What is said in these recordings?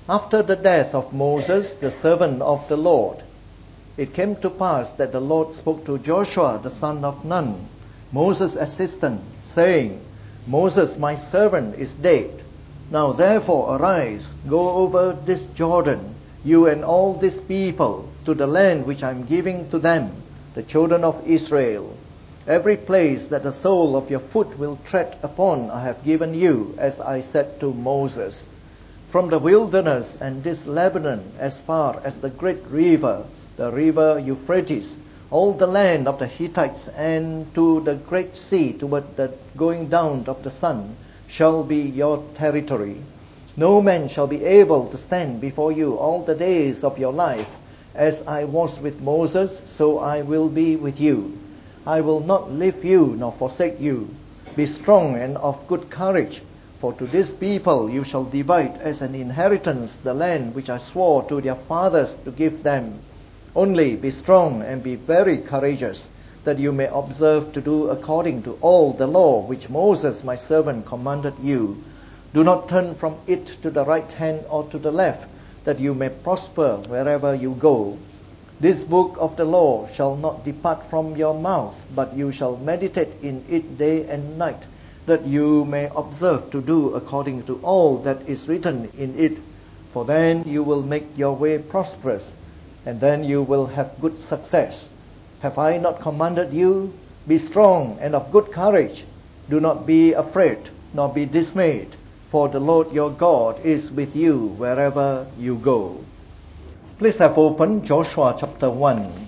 After the death of Moses, the servant of the Lord, it came to pass that the Lord spoke to Joshua, the son of Nun, Moses' assistant, saying, Moses, my servant, is dead. Now therefore arise, go over this Jordan, you and all this people, to the land which I am giving to them, the children of Israel. Every place that the sole of your foot will tread upon I have given you, as I said to Moses. From the wilderness and this Lebanon, as far as the great river, the river Euphrates, all the land of the Hittites, and to the great sea toward the going down of the sun, shall be your territory. No man shall be able to stand before you all the days of your life. As I was with Moses, so I will be with you. I will not leave you nor forsake you. Be strong and of good courage, for to this people you shall divide as an inheritance the land which I swore to their fathers to give them. Only be strong and be very courageous, that you may observe to do according to all the law which Moses my servant commanded you. Do not turn from it to the right hand or to the left, that you may prosper wherever you go. This book of the law shall not depart from your mouth, but you shall meditate in it day and night, that you may observe to do according to all that is written in it. For then you will make your way prosperous, and then you will have good success. Have I not commanded you? Be strong and of good courage. Do not be afraid, nor be dismayed, for the Lord your God is with you wherever you go. Please have opened Joshua chapter 1.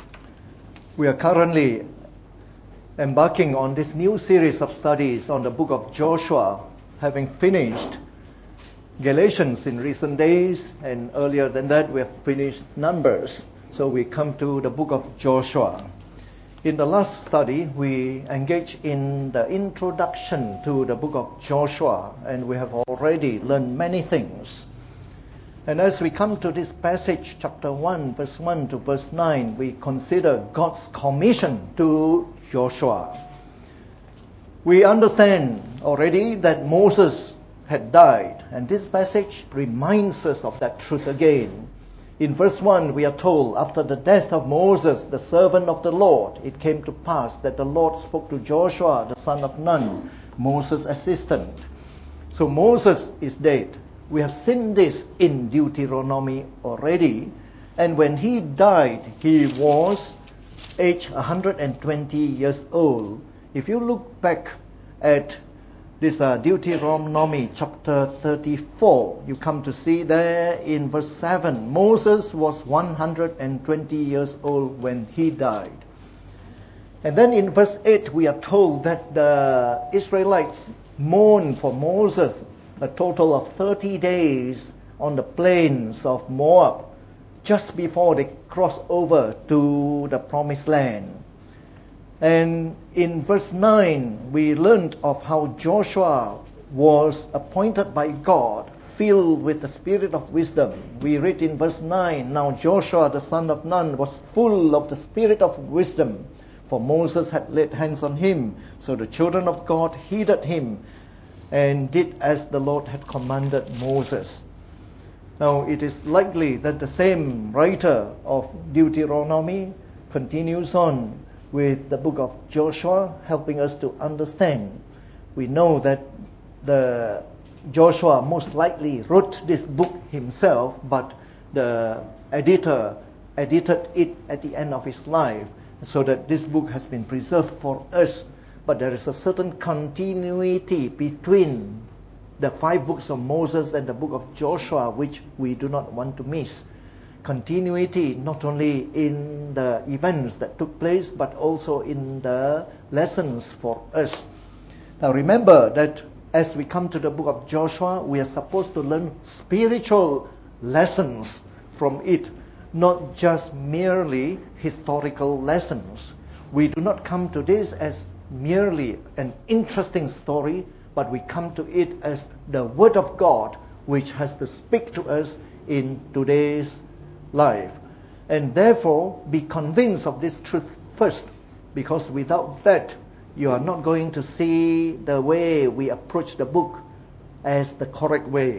We are currently embarking on this new series of studies on the book of Joshua, having finished Galatians in recent days, and earlier than that we have finished Numbers. So we come to the book of Joshua. In the last study, we engaged in the introduction to the book of Joshua, and we have already learned many things. And as we come to this passage, chapter 1, verse 1 to verse 9, we consider God's commission to Joshua. We understand already that Moses had died, and this passage reminds us of that truth again. In verse 1, we are told, after the death of Moses, the servant of the Lord, it came to pass that the Lord spoke to Joshua, the son of Nun, Moses' assistant. So Moses is dead. We have seen this in Deuteronomy already. And when he died, he was aged 120 years old. If you look back at this Deuteronomy chapter 34, you come to see there in verse 7, Moses was 120 years old when he died. And then in verse 8, we are told that the Israelites mourned for Moses a total of 30 days on the plains of Moab, just before they crossed over to the promised land. And in verse 9, we learned of how Joshua was appointed by God, filled with the spirit of wisdom. We read in verse 9, Now Joshua the son of Nun was full of the spirit of wisdom, for Moses had laid hands on him. So the children of God heeded him and did as the Lord had commanded Moses. Now it is likely that the same writer of Deuteronomy continues on with the book of Joshua, helping us to understand. We know that the Joshua most likely wrote this book himself, but the editor edited it at the end of his life, so that this book has been preserved for us. But there is a certain continuity between the 5 books of Moses and the book of Joshua, which we do not want to miss. Continuity not only in the events that took place, but also in the lessons for us. Now remember that as we come to the book of Joshua, we are supposed to learn spiritual lessons from it, not just merely historical lessons. We do not come to this as merely an interesting story, but we come to it as the Word of God, which has to speak to us in today's life. And therefore, be convinced of this truth first, because without that, you are not going to see the way we approach the book as the correct way.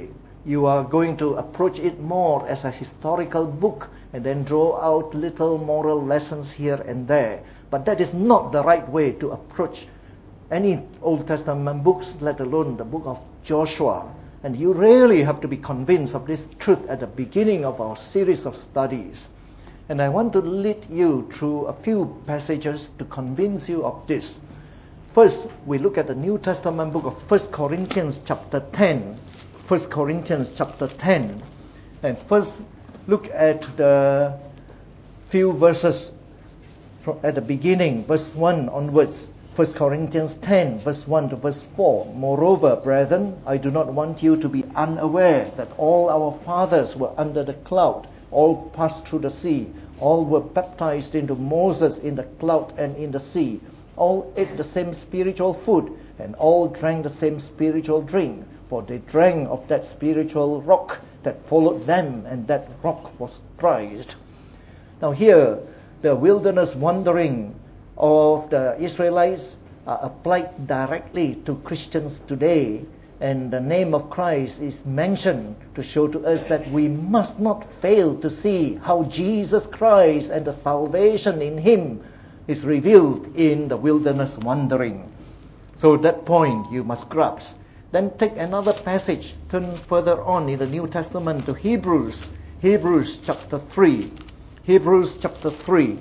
you are going to approach it more as a historical book and then draw out little moral lessons here and there. But that is not the right way to approach any Old Testament books, let alone the book of Joshua. And you really have to be convinced of this truth at the beginning of our series of studies. And I want to lead you through a few passages to convince you of this. First, we look at the New Testament book of 1 Corinthians chapter 10. 1 Corinthians chapter 10. And first, look at the few verses at the beginning, verse 1 onwards. 1 Corinthians 10, verse 1 to verse 4. Moreover, brethren, I do not want you to be unaware that all our fathers were under the cloud, all passed through the sea, all were baptized into Moses in the cloud and in the sea, all ate the same spiritual food, and all drank the same spiritual drink, for they drank of that spiritual rock that followed them, and that rock was Christ. Now here, the wilderness wandering of the Israelites are applied directly to Christians today, and the name of Christ is mentioned to show to us that we must not fail to see how Jesus Christ and the salvation in Him is revealed in the wilderness wandering. So that point you must grasp. Then take another passage, turn further on in the New Testament to Hebrews chapter 3. Hebrews chapter 3.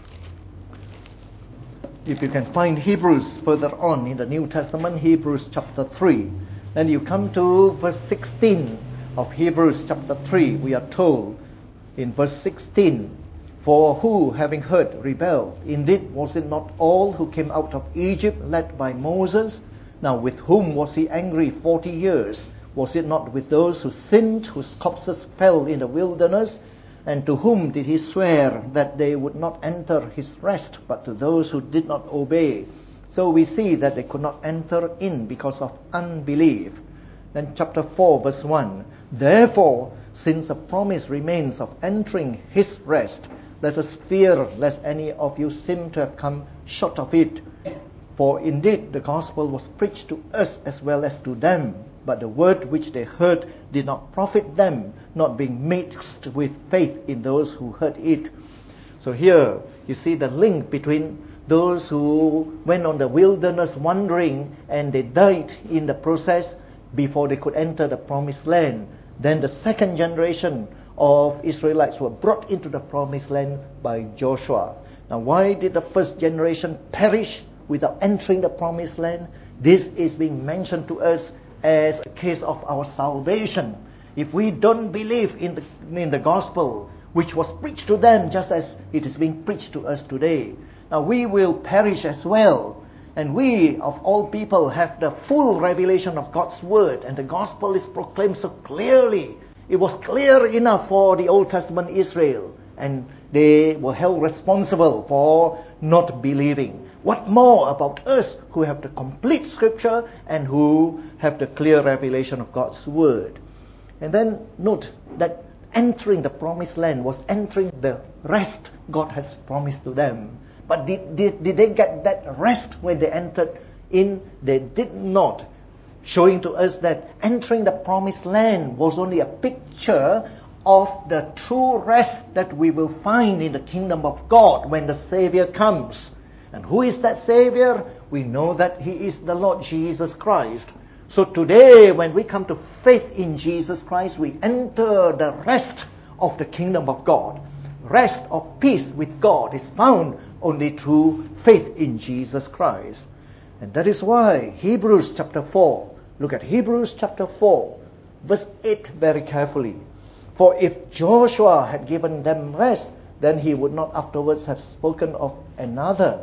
If you can find Hebrews further on in the New Testament, Hebrews chapter 3. Then you come to verse 16 of Hebrews chapter 3. We are told in verse 16, for who, having heard, rebelled? Indeed, was it not all who came out of Egypt led by Moses? Now with whom was he angry 40 years? Was it not with those who sinned, whose corpses fell in the wilderness? And to whom did he swear that they would not enter his rest, but to those who did not obey? So we see that they could not enter in because of unbelief. Then chapter 4 verse 1. Therefore, since a promise remains of entering his rest, let us fear lest any of you seem to have come short of it. For indeed the gospel was preached to us as well as to them, but the word which they heard did not profit them, not being mixed with faith in those who heard it. So here you see the link between those who went on the wilderness wandering and they died in the process before they could enter the promised land. Then the second generation of Israelites were brought into the promised land by Joshua. Now why did the first generation perish without entering the promised land? This is being mentioned to us as a case of our salvation. If we don't believe in the gospel, which was preached to them just as it is being preached to us today, now we will perish as well. And we, of all people, have the full revelation of God's word, and the gospel is proclaimed so clearly. It was clear enough for the Old Testament Israel, and they were held responsible for not believing. What more about us who have the complete scripture and who have the clear revelation of God's word? And then note that entering the promised land was entering the rest God has promised to them. But did they get that rest when they entered in? They did not. Showing to us that entering the promised land was only a picture of the true rest that we will find in the kingdom of God when the Savior comes. And who is that Savior? We know that He is the Lord Jesus Christ. So today, when we come to faith in Jesus Christ, we enter the rest of the kingdom of God. Rest of peace with God is found only through faith in Jesus Christ. And that is why Hebrews chapter 4, look at Hebrews chapter 4, verse 8 very carefully. For if Joshua had given them rest, then he would not afterwards have spoken of another.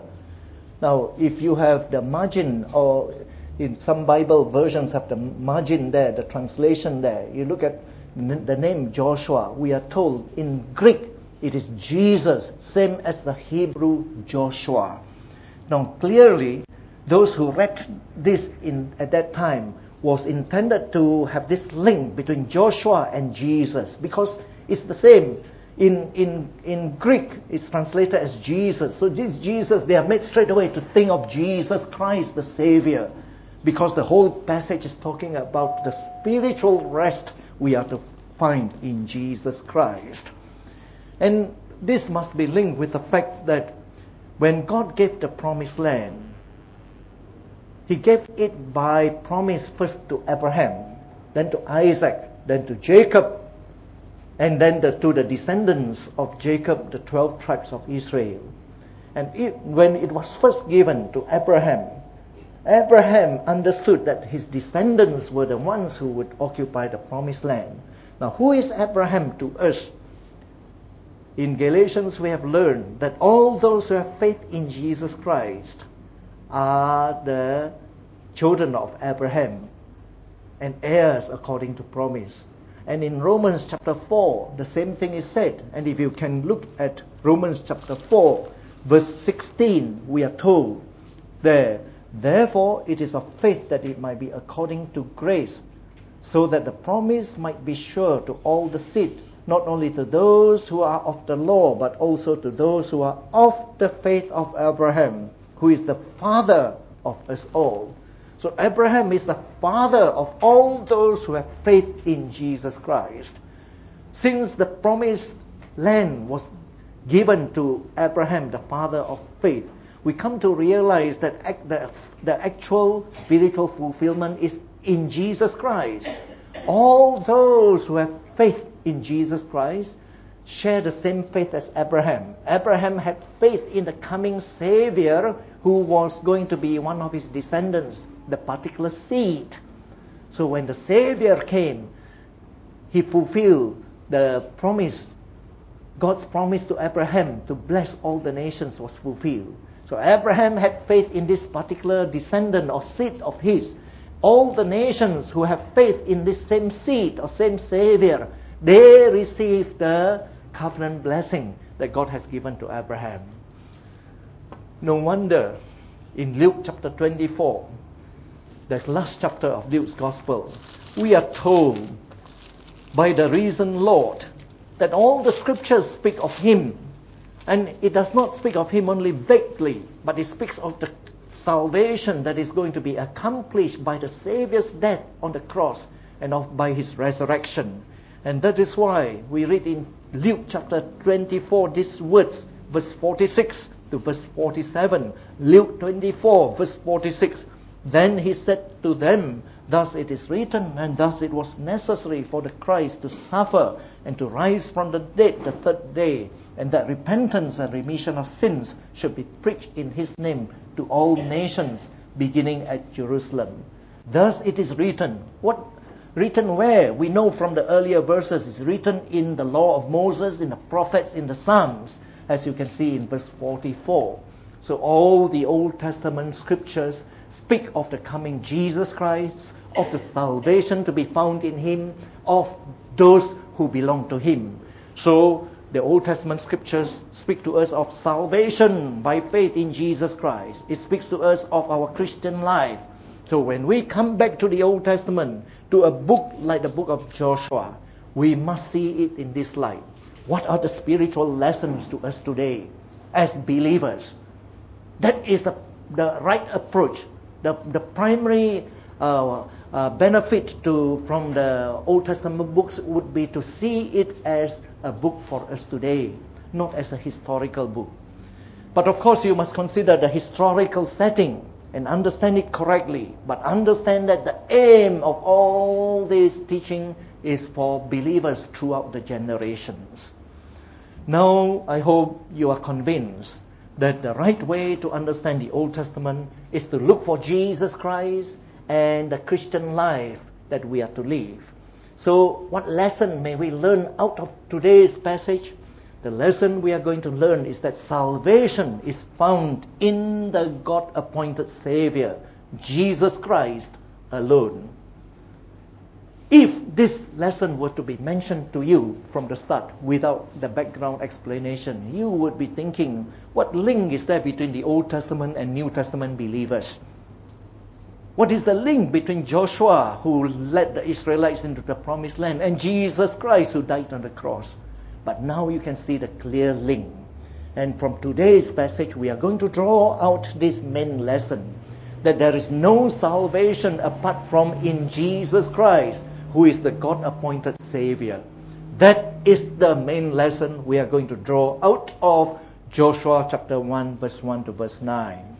Now, if you have the margin, or in some Bible versions have the margin there, the translation there, you look at the name Joshua, we are told in Greek it is Jesus, same as the Hebrew Joshua. Now, clearly, those who read this at that time was intended to have this link between Joshua and Jesus, because it's the same. In Greek, it's translated as Jesus. So this Jesus, they are made straight away to think of Jesus Christ, the Savior, because the whole passage is talking about the spiritual rest we are to find in Jesus Christ. And this must be linked with the fact that when God gave the promised land, He gave it by promise first to Abraham, then to Isaac, then to Jacob, and then to the descendants of Jacob, the 12 tribes of Israel. And when it was first given to Abraham, Abraham understood that his descendants were the ones who would occupy the promised land. Now, who is Abraham to us? In Galatians, we have learned that all those who have faith in Jesus Christ are the children of Abraham and heirs according to promise. And in Romans chapter 4, the same thing is said. And if you can look at Romans chapter 4, verse 16, we are told there, therefore it is of faith that it might be according to grace, so that the promise might be sure to all the seed, not only to those who are of the law, but also to those who are of the faith of Abraham, who is the father of us all. So Abraham is the father of all those who have faith in Jesus Christ. Since the promised land was given to Abraham, the father of faith, we come to realize that the actual spiritual fulfillment is in Jesus Christ. All those who have faith in Jesus Christ share the same faith as Abraham. Abraham had faith in the coming Savior who was going to be one of his descendants, the particular seed. So when the Savior came, he fulfilled the promise. God's promise to Abraham to bless all the nations was fulfilled. So Abraham had faith in this particular descendant or seed of his. All the nations who have faith in this same seed or same Savior, they receive the covenant blessing that God has given to Abraham. No wonder in Luke chapter 24, the last chapter of Luke's Gospel, we are told by the risen Lord that all the scriptures speak of Him. And it does not speak of Him only vaguely, but it speaks of the salvation that is going to be accomplished by the Savior's death on the cross and by His resurrection. And that is why we read in Luke chapter 24 these words, verse 46 to verse 47. Luke 24, verse 46. Then He said to them, thus it is written, and thus it was necessary for the Christ to suffer and to rise from the dead the third day, and that repentance and remission of sins should be preached in His name to all nations, beginning at Jerusalem. Thus it is written. What written where? We know from the earlier verses, it's written in the law of Moses, in the prophets, in the Psalms, as you can see in verse 44. So all the Old Testament scriptures speak of the coming Jesus Christ, of the salvation to be found in Him, of those who belong to Him. So the Old Testament scriptures speak to us of salvation by faith in Jesus Christ. It speaks to us of our Christian life. So when we come back to the Old Testament, to a book like the book of Joshua, we must see it in this light. What are the spiritual lessons to us today as believers? That is the right approach. The primary benefit from the Old Testament books would be to see it as a book for us today, not as a historical book. But of course you must consider the historical setting and understand it correctly. But understand that the aim of all this teaching is for believers throughout the generations. Now I hope you are convinced that the right way to understand the Old Testament is to look for Jesus Christ and the Christian life that we are to live. So what lesson may we learn out of today's passage? The lesson we are going to learn is that salvation is found in the God-appointed Savior, Jesus Christ alone. If this lesson were to be mentioned to you from the start without the background explanation, you would be thinking, what link is there between the Old Testament and New Testament believers? What is the link between Joshua, who led the Israelites into the promised land, and Jesus Christ, who died on the cross? But now you can see the clear link. And from today's passage, we are going to draw out this main lesson, that there is no salvation apart from in Jesus Christ, who is the God-appointed Savior. That is the main lesson we are going to draw out of Joshua chapter 1, verse 1 to verse 9.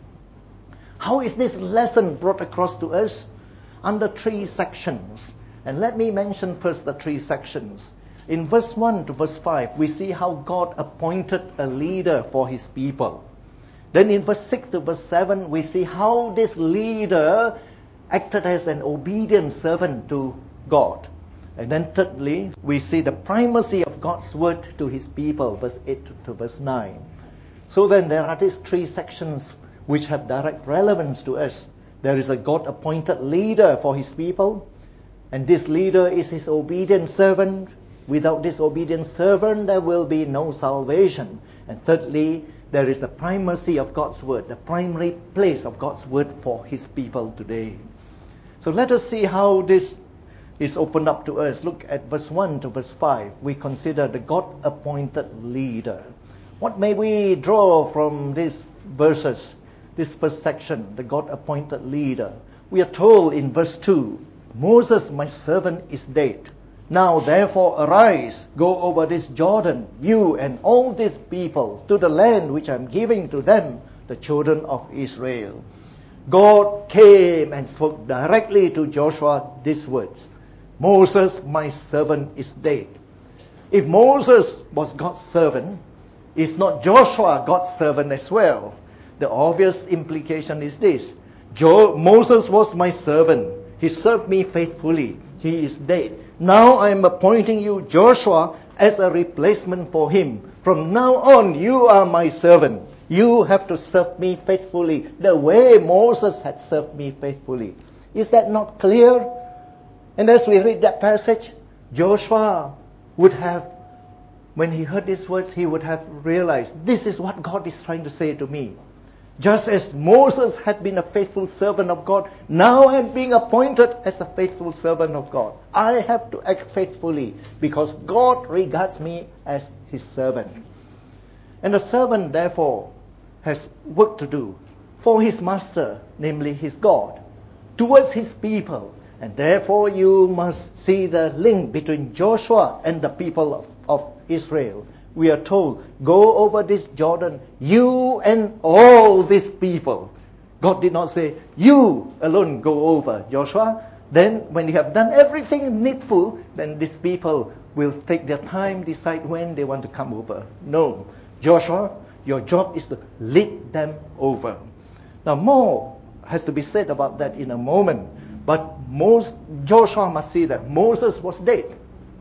How is this lesson brought across to us? Under 3 sections. And let me mention first the 3 sections. In verse 1 to verse 5, we see how God appointed a leader for His people. Then in verse 6 to verse 7, we see how this leader acted as an obedient servant to God. And then thirdly, we see the primacy of God's word to His people, verse 8 to verse 9. So then there are these 3 sections which have direct relevance to us. There is a God-appointed leader for His people, and this leader is His obedient servant. Without this obedient servant, there will be no salvation. And thirdly, there is the primacy of God's word, the primary place of God's word for His people today. So let us see how this is opened up to us. Look at verse 1 to verse 5. We consider the God-appointed leader. What may we draw from these verses, this first section, the God-appointed leader? We are told in verse 2, Moses, my servant, is dead. Now therefore arise, go over this Jordan, you and all these people, to the land which I am giving to them, the children of Israel. God came and spoke directly to Joshua these words. Moses, my servant, is dead. If Moses was God's servant, is not Joshua God's servant as well? The obvious implication is this. Moses was my servant. He served me faithfully. He is dead. Now I am appointing you, Joshua, as a replacement for him. From now on, you are my servant. You have to serve me faithfully, the way Moses had served me faithfully. Is that not clear? And as we read that passage, Joshua would have, when he heard these words, he would have realized, this is what God is trying to say to me. Just as Moses had been a faithful servant of God, now I am being appointed as a faithful servant of God. I have to act faithfully because God regards me as His servant. And the servant, therefore, has work to do for his master, namely his God, towards his people. And therefore you must see the link between Joshua and the people of Israel. We are told, go over this Jordan, you and all these people. God did not say, you alone go over, Joshua. Then when you have done everything needful, then these people will take their time, decide when they want to come over. No, Joshua, your job is to lead them over. Now more has to be said about that in a moment. But Joshua must see that Moses was dead.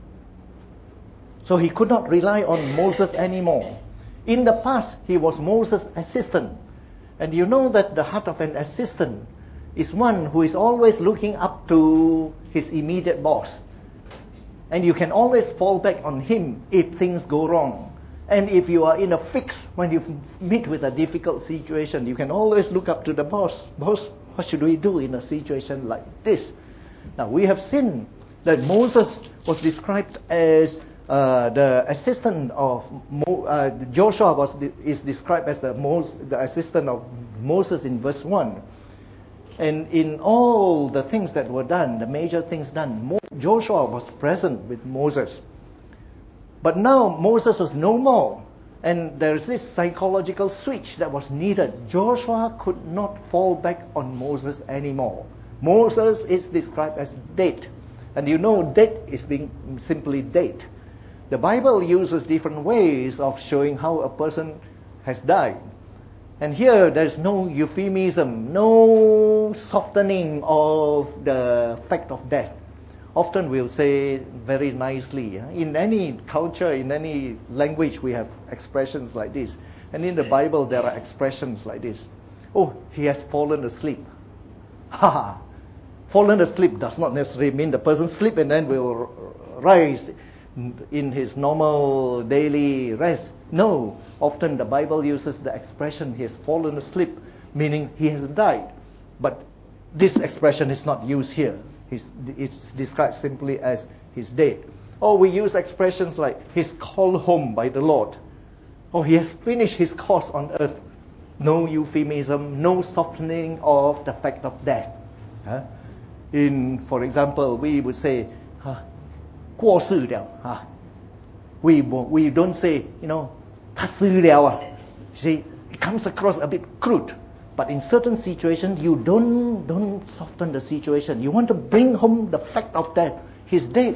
So he could not rely on Moses anymore. In the past, he was Moses' assistant. And you know that the heart of an assistant is one who is always looking up to his immediate boss. And you can always fall back on him if things go wrong. And if you are in a fix, when you meet with a difficult situation, you can always look up to the boss. Boss, what should we do in a situation like this? Now, we have seen that Moses was described as the assistant of Joshua is described as the assistant of Moses in verse 1. And in all the things that were done, the major things done, Joshua was present with Moses. But now Moses was no more. And there is this psychological switch that was needed. Joshua could not fall back on Moses anymore. Moses is described as dead. And you know, dead is being simply dead. The Bible uses different ways of showing how a person has died. And here there's no euphemism, no softening of the fact of death. Often we'll say very nicely, in any culture, in any language, we have expressions like this. And in the Bible, there are expressions like this. Oh, he has fallen asleep. Ha! Fallen asleep does not necessarily mean the person sleep and then will rise in his normal daily rest. No, often the Bible uses the expression he has fallen asleep, meaning he has died. But this expression is not used here. It's described simply as he's dead. Or we use expressions like he's called home by the Lord. Or he has finished his course on earth. No euphemism, no softening of the fact of death. For example, we would say, 过世了we don't say, 他死了See, it comes across a bit crude. But in certain situations, you don't soften the situation. You want to bring home the fact of that. He's dead.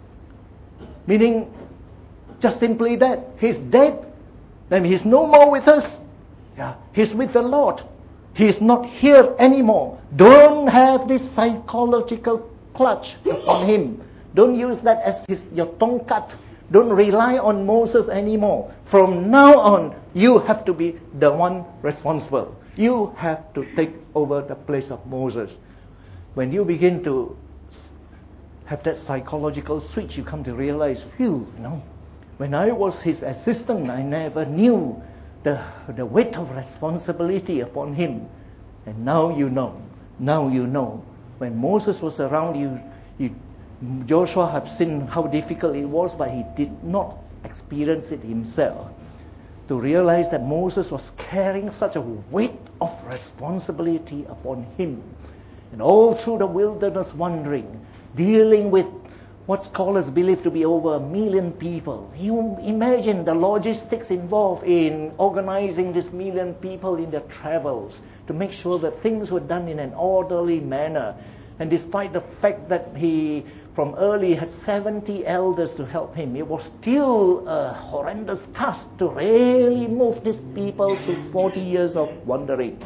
Meaning, just simply that. He's dead. Then he's no more with us. He's with the Lord. He's not here anymore. Don't have this psychological clutch on him. Don't use that as your tongkat. Don't rely on Moses anymore. From now on, you have to be the one responsible. You have to take over the place of Moses. When you begin to have that psychological switch, you come to realize, when I was his assistant, I never knew the weight of responsibility upon him. And now you know. Now you know. When Moses was around, Joshua had seen how difficult it was, but he did not experience it himself. To realize that Moses was carrying such a weight of responsibility upon him. And all through the wilderness wandering, dealing with what scholars believe to be over 1 million people. You imagine the logistics involved in organizing this 1 million people in their travels to make sure that things were done in an orderly manner. And despite the fact that he from early had 70 elders to help him, it was still a horrendous task to really move these people through 40 years of wandering.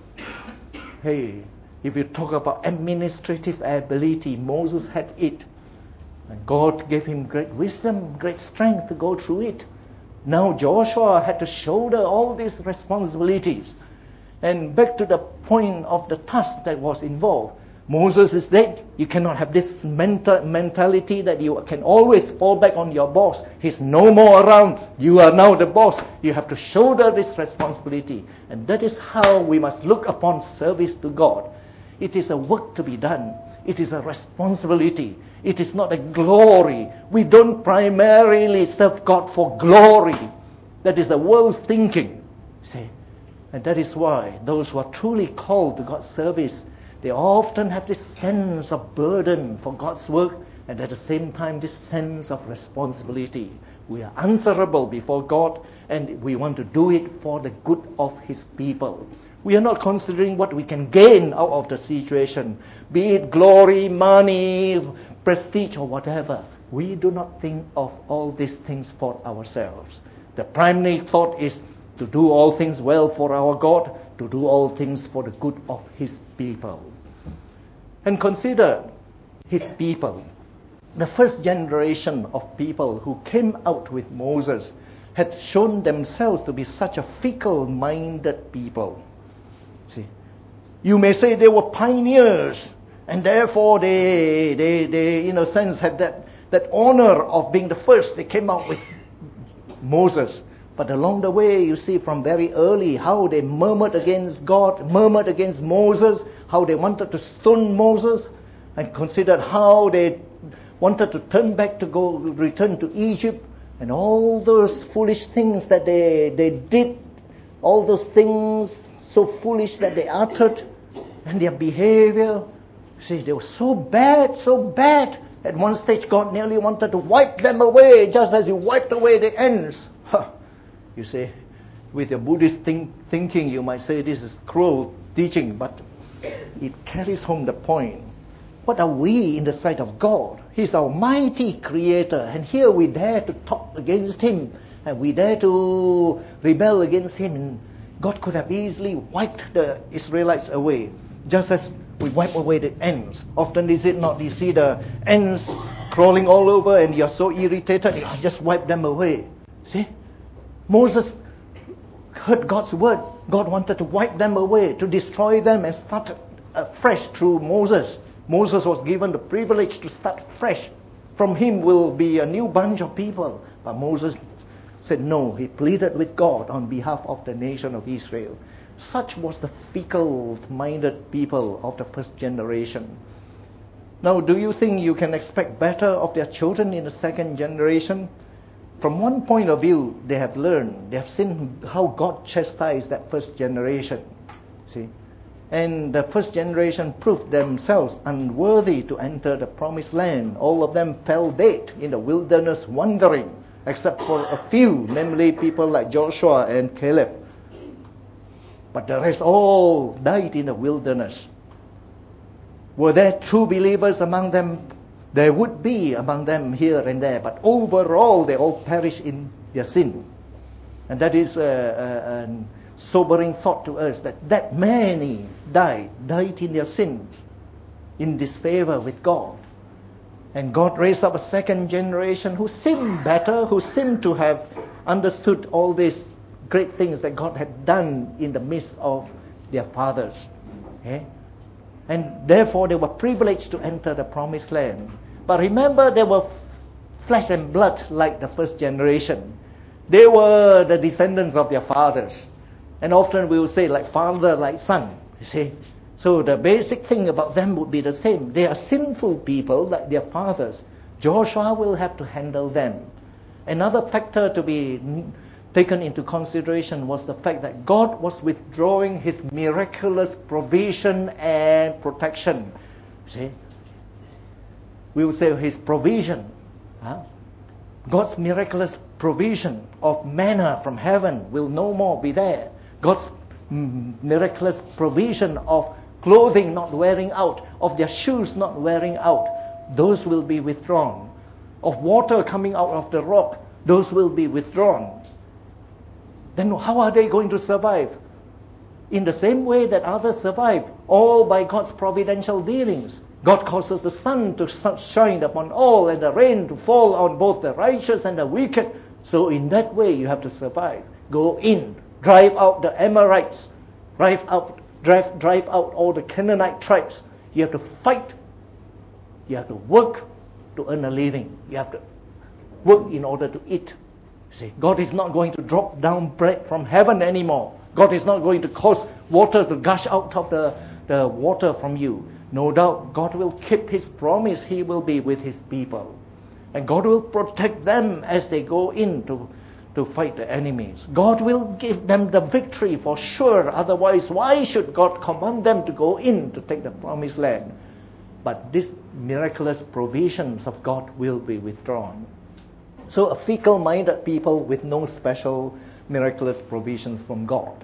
Hey, if you talk about administrative ability, Moses had it. And God gave him great wisdom, great strength to go through it. Now Joshua had to shoulder all these responsibilities. And back to the point of the task that was involved. Moses is dead. You cannot have this mentality that you can always fall back on your boss. He's no more around. You are now the boss. You have to shoulder this responsibility. And that is how we must look upon service to God. It is a work to be done. It is a responsibility. It is not a glory. We don't primarily serve God for glory. That is the world's thinking. See? And that is why those who are truly called to God's service, they often have this sense of burden for God's work and at the same time this sense of responsibility. We are answerable before God and we want to do it for the good of His people. We are not considering what we can gain out of the situation, be it glory, money, prestige or whatever. We do not think of all these things for ourselves. The primary thought is to do all things well for our God, to do all things for the good of His people. And consider His people. The first generation of people who came out with Moses had shown themselves to be such a fickle-minded people. See, you may say they were pioneers, and therefore they in a sense had that honor of being the first. They came out with Moses. But along the way, you see from very early how they murmured against God, murmured against Moses, how they wanted to stone Moses, and considered how they wanted to turn back to return to Egypt, and all those foolish things that they did, all those things so foolish that they uttered, and their behavior. See, they were so bad. At one stage, God nearly wanted to wipe them away, just as He wiped away the ants. You see, with your Buddhist thinking, you might say this is cruel teaching, but it carries home the point. What are we in the sight of God? He's our mighty creator, and here we dare to talk against Him, and we dare to rebel against Him. And God could have easily wiped the Israelites away, just as we wipe away the ants. Often is it not, you see the ants crawling all over and you're so irritated, you just wipe them away. See? Moses heard God's word. God wanted to wipe them away, to destroy them and start afresh through Moses. Moses was given the privilege to start fresh. From him will be a new bunch of people. But Moses said no. He pleaded with God on behalf of the nation of Israel. Such was the fickle-minded people of the first generation. Now, do you think you can expect better of their children in the second generation? From one point of view, they have learned, they have seen how God chastised that first generation. See? And the first generation proved themselves unworthy to enter the promised land. All of them fell dead in the wilderness wandering, except for a few, namely people like Joshua and Caleb. But the rest all died in the wilderness. Were there true believers among them? There would be among them here and there, but overall they all perished in their sin. And that is a sobering thought to us, that many died in their sins, in disfavor with God. And God raised up a second generation who seemed better, who seemed to have understood all these great things that God had done in the midst of their fathers. Okay? And therefore they were privileged to enter the promised land. But remember, they were flesh and blood like the first generation. They were the descendants of their fathers. And often we will say like father, like son, you see. So the basic thing about them would be the same. They are sinful people like their fathers. Joshua will have to handle them. Another factor to be taken into consideration was the fact that God was withdrawing His miraculous provision and protection. See? We will say His provision. God's miraculous provision of manna from heaven will no more be there. God's miraculous provision of clothing not wearing out, of their shoes not wearing out, those will be withdrawn. Of water coming out of the rock, those will be withdrawn. Then how are they going to survive? In the same way that others survive, all by God's providential dealings. God causes the sun to shine upon all and the rain to fall on both the righteous and the wicked. So in that way you have to survive. Go in, drive out the Amorites, drive out all the Canaanite tribes. You have to fight. You have to work to earn a living. You have to work in order to eat. See, God is not going to drop down bread from heaven anymore. God is not going to cause water to gush out of the water from you. No doubt God will keep His promise. He will be with His people. And God will protect them as they go in to fight the enemies. God will give them the victory for sure. Otherwise, why should God command them to go in to take the promised land? But these miraculous provisions of God will be withdrawn. So a fickle-minded people with no special miraculous provisions from God.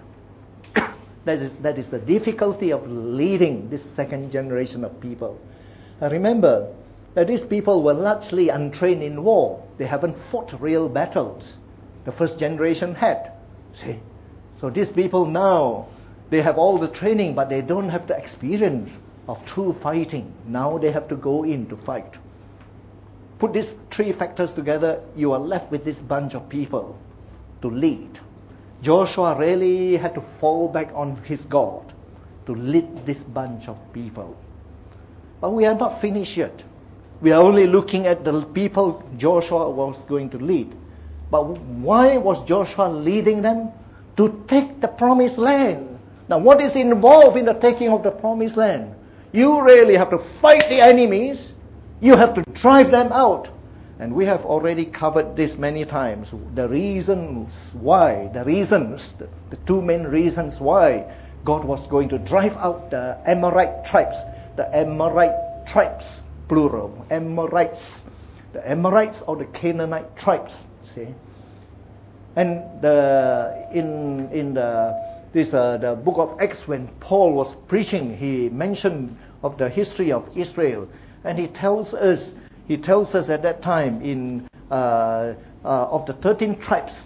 That is the difficulty of leading this second generation of people. Remember that these people were largely untrained in war. They haven't fought real battles. The first generation had. See? So these people now, they have all the training, but they don't have the experience of true fighting. Now they have to go in to fight. Put these three factors together, you are left with this bunch of people to lead. Joshua really had to fall back on his God to lead this bunch of people. But we are not finished yet. We are only looking at the people Joshua was going to lead. But why was Joshua leading them? To take the promised land. Now what is involved in the taking of the promised land? You really have to fight the enemies. You have to drive them out. And we have already covered this many times. The reasons why, the two main reasons why God was going to drive out the Amorite tribes. The Amorite tribes, plural, Amorites. The Amorites or the Canaanite tribes. See? And in the book of Acts, when Paul was preaching, he mentioned of the history of Israel. And he tells us at that time of the 13 tribes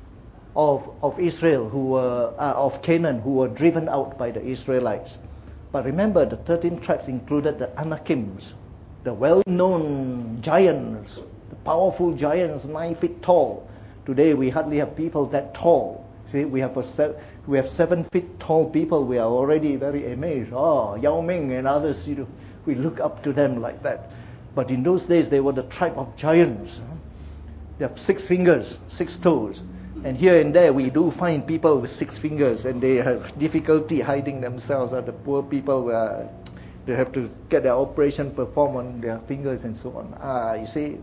of Israel who were of Canaan who were driven out by the Israelites. But remember, the 13 tribes included the Anakims, the well-known giants, the powerful giants 9 feet tall. Today we hardly have people that tall. See, we have 7 feet tall people. We are already very amazed. Yao Ming and others, we look up to them like that. But in those days, they were the tribe of giants. They have 6 fingers, 6 toes. And here and there, we do find people with 6 fingers, and they have difficulty hiding themselves. The poor people, they have to get their operation performed on their fingers and so on. You see,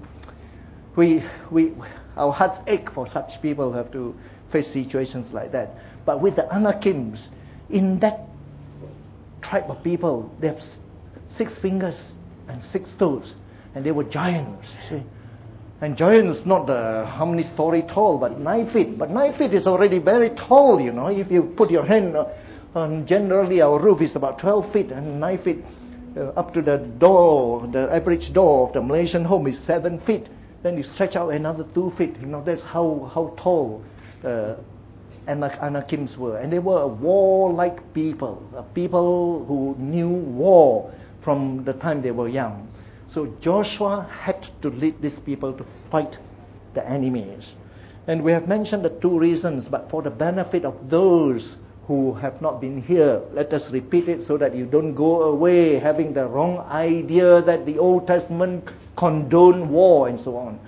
our hearts ache for such people who have to face situations like that. But with the Anakims, in that tribe of people, they have 6 fingers and 6 toes, and they were giants, see. And giants, not how many story tall, but 9 feet. But 9 feet is already very tall, If you put your hand on, generally our roof is about 12 feet, and 9 feet up to the door, the average door of the Malaysian home is 7 feet. Then you stretch out another 2 feet. That's how tall Anakims were. And they were a warlike people, a people who knew war from the time they were young. So Joshua had to lead these people to fight the enemies. And we have mentioned the 2 reasons, but for the benefit of those who have not been here, let us repeat it so that you don't go away having the wrong idea that the Old Testament condoned war and so on.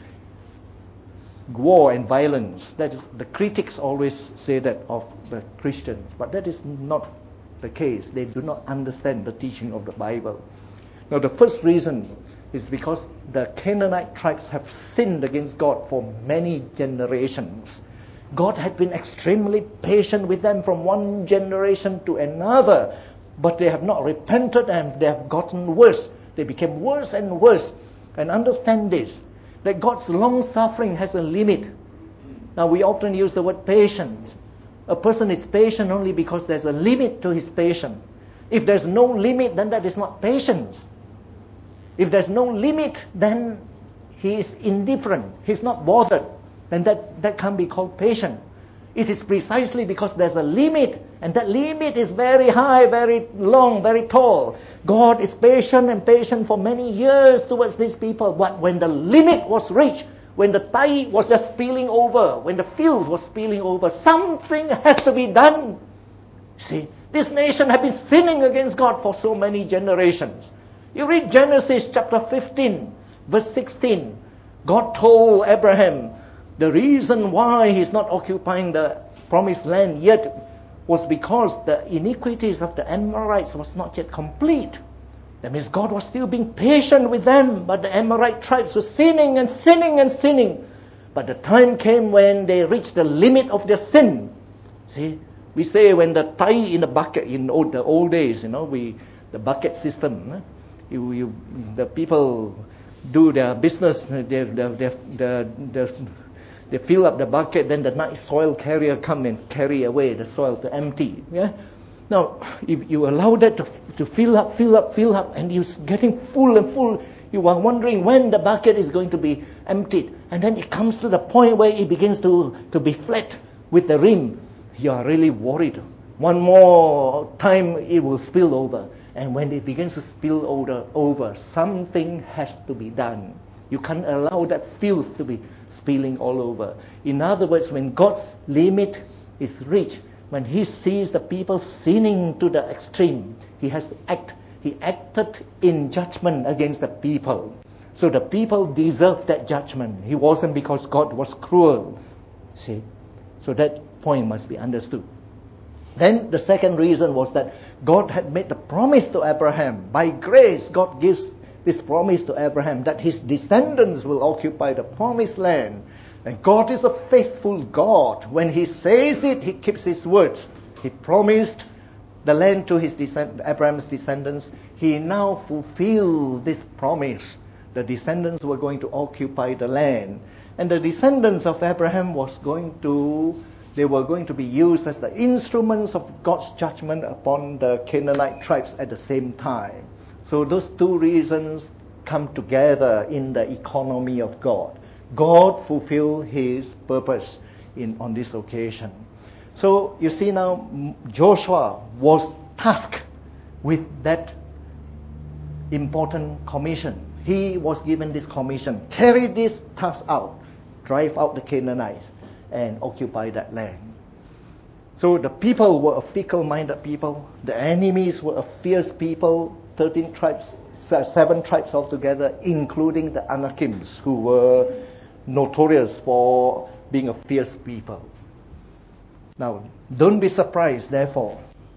War and violence. That is, the critics always say that of the Christians, but that is not the case. They do not understand the teaching of the Bible. Now, the first reason is because the Canaanite tribes have sinned against God for many generations. God had been extremely patient with them from one generation to another, but they have not repented and they have gotten worse. They became worse and worse. And understand this, that God's long-suffering has a limit. Now, we often use the word patience. A person is patient only because there's a limit to his patience. If there's no limit, then that is not patience. If there's no limit, then he is indifferent. He's not bothered. Then that can't be called patient. It is precisely because there's a limit, and that limit is very high, very long, very tall. God is patient and patient for many years towards these people. But when the limit was reached, when the tide was just spilling over, when the field was spilling over, something has to be done. See, this nation had been sinning against God for so many generations. You read Genesis chapter 15, verse 16. God told Abraham the reason why he's not occupying the promised land yet was because the iniquities of the Amorites was not yet complete. That means God was still being patient with them, but the Amorite tribes were sinning and sinning and sinning. But the time came when they reached the limit of their sin. See, we say when the tie in the bucket, in the old days, the bucket system, the people do their business, they fill up the bucket, then the night soil carrier come and carry away the soil to empty. Yeah. Now, if you allow that to fill up, and you're getting full and full, you are wondering when the bucket is going to be emptied. And then it comes to the point where it begins to be flat with the rim. You are really worried. One more time it will spill over. And when it begins to spill over, something has to be done. You can't allow that filth to be spilling all over. In other words, when God's limit is reached, when He sees the people sinning to the extreme, He has to act. He acted in judgment against the people. So the people deserve that judgment. It wasn't because God was cruel. See? So that point must be understood. Then the second reason was that God had made the promise to Abraham. By grace, God gives this promise to Abraham that his descendants will occupy the promised land. And God is a faithful God. When He says it, He keeps His word. He promised the land to Abraham's descendants. He now fulfilled this promise. The descendants were going to occupy the land. And the descendants of Abraham were going to be used as the instruments of God's judgment upon the Canaanite tribes at the same time. So those 2 reasons come together in the economy of God. God fulfilled His purpose on this occasion. So you see now, Joshua was tasked with that important commission. He was given this commission. Carry this task out. Drive out the Canaanites and occupy that land. So the people were a fickle-minded people. The enemies were a fierce people. 7 tribes altogether, including the Anakims, who were notorious for being a fierce people. Now, don't be surprised, therefore,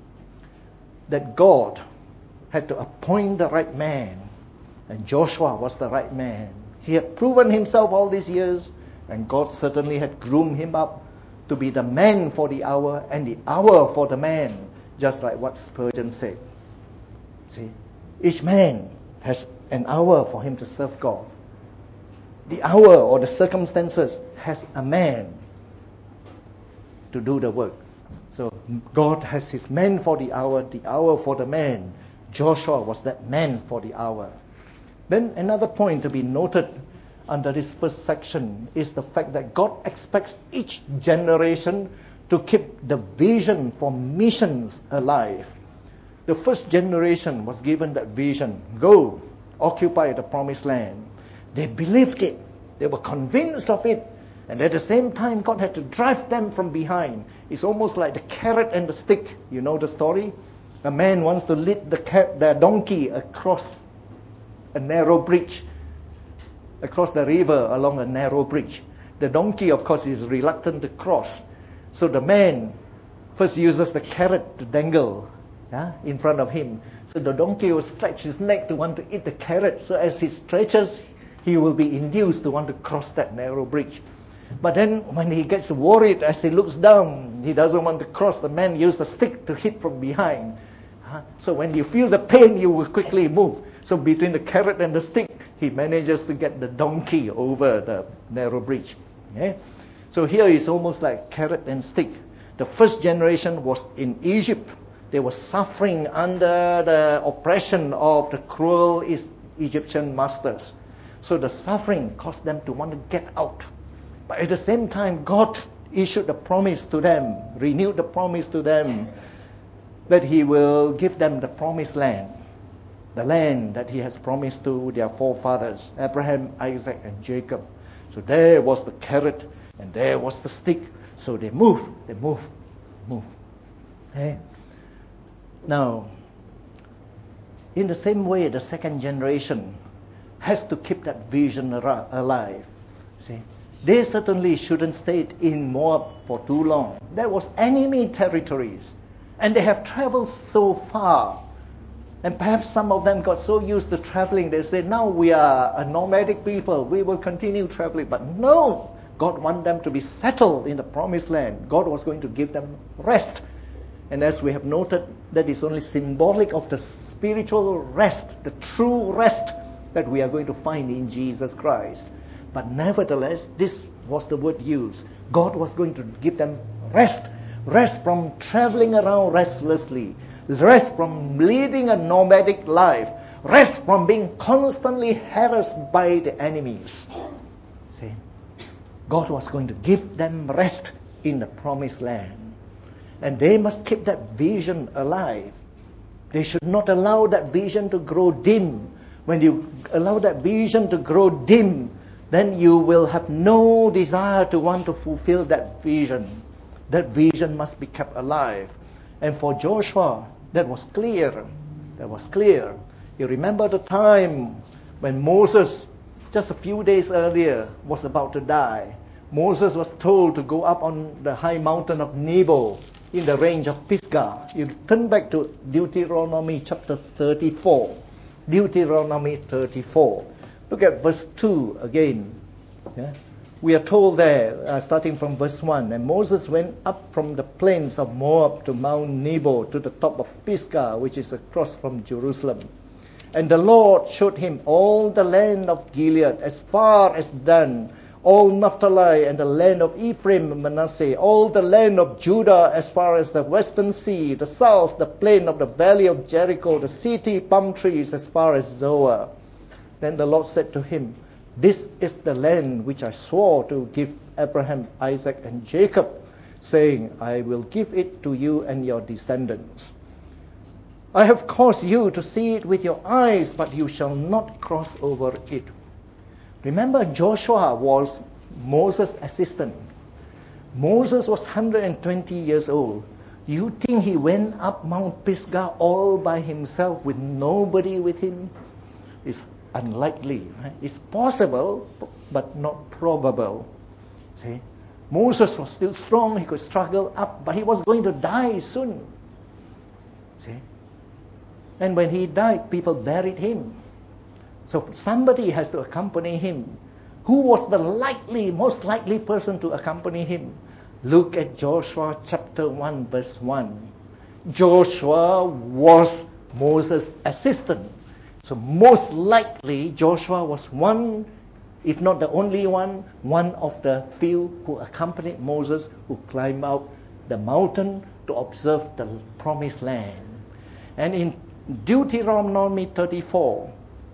that God had to appoint the right man, and Joshua was the right man. He had proven himself all these years, and God certainly had groomed him up to be the man for the hour and the hour for the man, just like what Spurgeon said. See, each man has an hour for him to serve God. The hour or the circumstances has a man to do the work. So God has his man for the hour for the man. Joshua was that man for the hour. Then another point to be noted under this first section is the fact that God expects each generation to keep the vision for missions alive. The first generation was given that vision. Go, occupy the promised land. They believed it. They were convinced of it. And at the same time, God had to drive them from behind. It's almost like the carrot and the stick. You know the story? A man wants to lead the donkey across a narrow bridge, across the river along a narrow bridge. The donkey, of course, is reluctant to cross. So the man first uses the carrot to dangle in front of him. So the donkey will stretch his neck to want to eat the carrot. So as he stretches, he will be induced to want to cross that narrow bridge. But then when he gets worried as he looks down, he doesn't want to cross. The man uses the stick to hit from behind. So when you feel the pain, you will quickly move. So between the carrot and the stick, he manages to get the donkey over the narrow bridge. Okay? So here it's almost like carrot and stick. The first generation was in Egypt. They were suffering under the oppression of the cruel Egyptian masters. So the suffering caused them to want to get out. But at the same time, God issued a promise to them, renewed the promise to them, that He will give them the promised land, the land that He has promised to their forefathers, Abraham, Isaac, and Jacob. So there was the carrot, and there was the stick. So they move. Okay? Now, in the same way, the second generation has to keep that vision alive. See? They certainly shouldn't stay in Moab for too long. That was enemy territories. And they have traveled so far. And perhaps some of them got so used to traveling, they say, now we are a nomadic people, we will continue traveling. But no, God wanted them to be settled in the promised land. God was going to give them rest. And as we have noted, that is only symbolic of the spiritual rest, the true rest that we are going to find in Jesus Christ. But nevertheless, this was the word used. God was going to give them rest. Rest from traveling around restlessly. Rest from leading a nomadic life. Rest from being constantly harassed by the enemies. See? God was going to give them rest in the promised land. And they must keep that vision alive. They should not allow that vision to grow dim. When you allow that vision to grow dim, then you will have no desire to want to fulfill that vision. That vision must be kept alive. And for Joshua, that was clear. That was clear. You remember the time when Moses, just a few days earlier, was about to die. Moses was told to go up on the high mountain of Nebo in the range of Pisgah. You turn back to Deuteronomy chapter 34. Deuteronomy 34. Look at verse 2 again. Yeah? We are told there, starting from verse 1, and Moses went up from the plains of Moab to Mount Nebo to the top of Pisgah, which is across from Jerusalem. And the Lord showed him all the land of Gilead as far as Dan, all Naphtali and the land of Ephraim and Manasseh, all the land of Judah as far as the western sea, the south, the plain of the valley of Jericho, the city palm trees as far as Zoar. Then the Lord said to him, this is the land which I swore to give Abraham, Isaac, and Jacob, saying, I will give it to you and your descendants. I have caused you to see it with your eyes, but you shall not cross over it. Remember, Joshua was Moses' assistant. Moses was 120 years old. You think he went up Mount Pisgah all by himself with nobody with him? It's unlikely. Right? It's possible, but not probable. See? Moses was still strong. He could struggle up, but he was going to die soon. See? And when he died, people buried him. So somebody has to accompany him. Who was the most likely person to accompany him? Look at Joshua chapter 1, verse 1. Joshua was Moses' assistant. So most likely Joshua was one, if not the only one of the few who accompanied Moses, who climbed out the mountain to observe the promised land. And in Deuteronomy 34,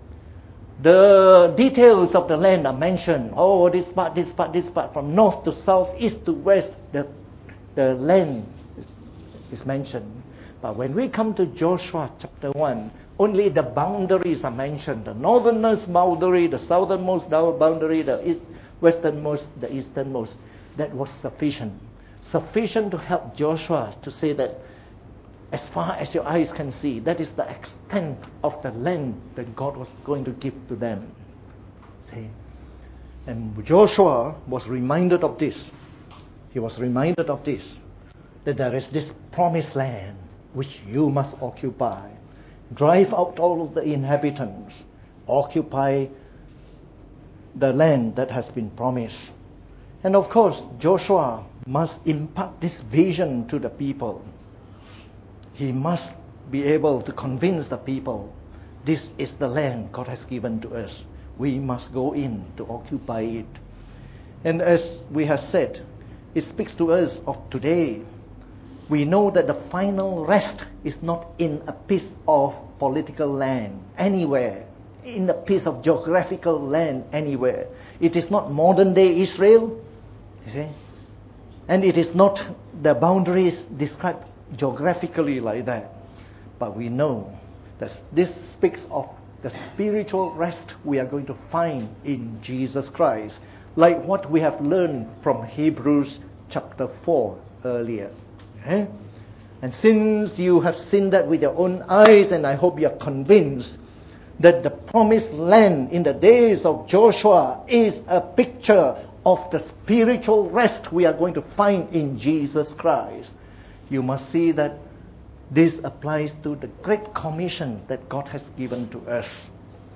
the details of the land are mentioned. Oh, this part, from north to south, east to west, the land is mentioned. But when we come to Joshua chapter 1, only the boundaries are mentioned. The northernmost boundary, the southernmost boundary, the westernmost, the easternmost. That was sufficient. Sufficient to help Joshua to say that as far as your eyes can see, that is the extent of the land that God was going to give to them. See? And Joshua was reminded of this. He was reminded of this, that there is this promised land which you must occupy. Drive out all of the inhabitants. Occupy the land that has been promised. And of course, Joshua must impart this vision to the people. He must be able to convince the people, this is the land God has given to us. We must go in to occupy it. And as we have said, it speaks to us of today. We know that the final rest is not in a piece of political land anywhere, in a piece of geographical land anywhere. It is not modern day Israel, you see, and it is not the boundaries described geographically like that. But we know that this speaks of the spiritual rest we are going to find in Jesus Christ, like what we have learned from Hebrews chapter 4 earlier. Okay? And since you have seen that with your own eyes, and I hope you are convinced that the promised land in the days of Joshua is a picture of the spiritual rest we are going to find in Jesus Christ, you must see that this applies to the great commission that God has given to us.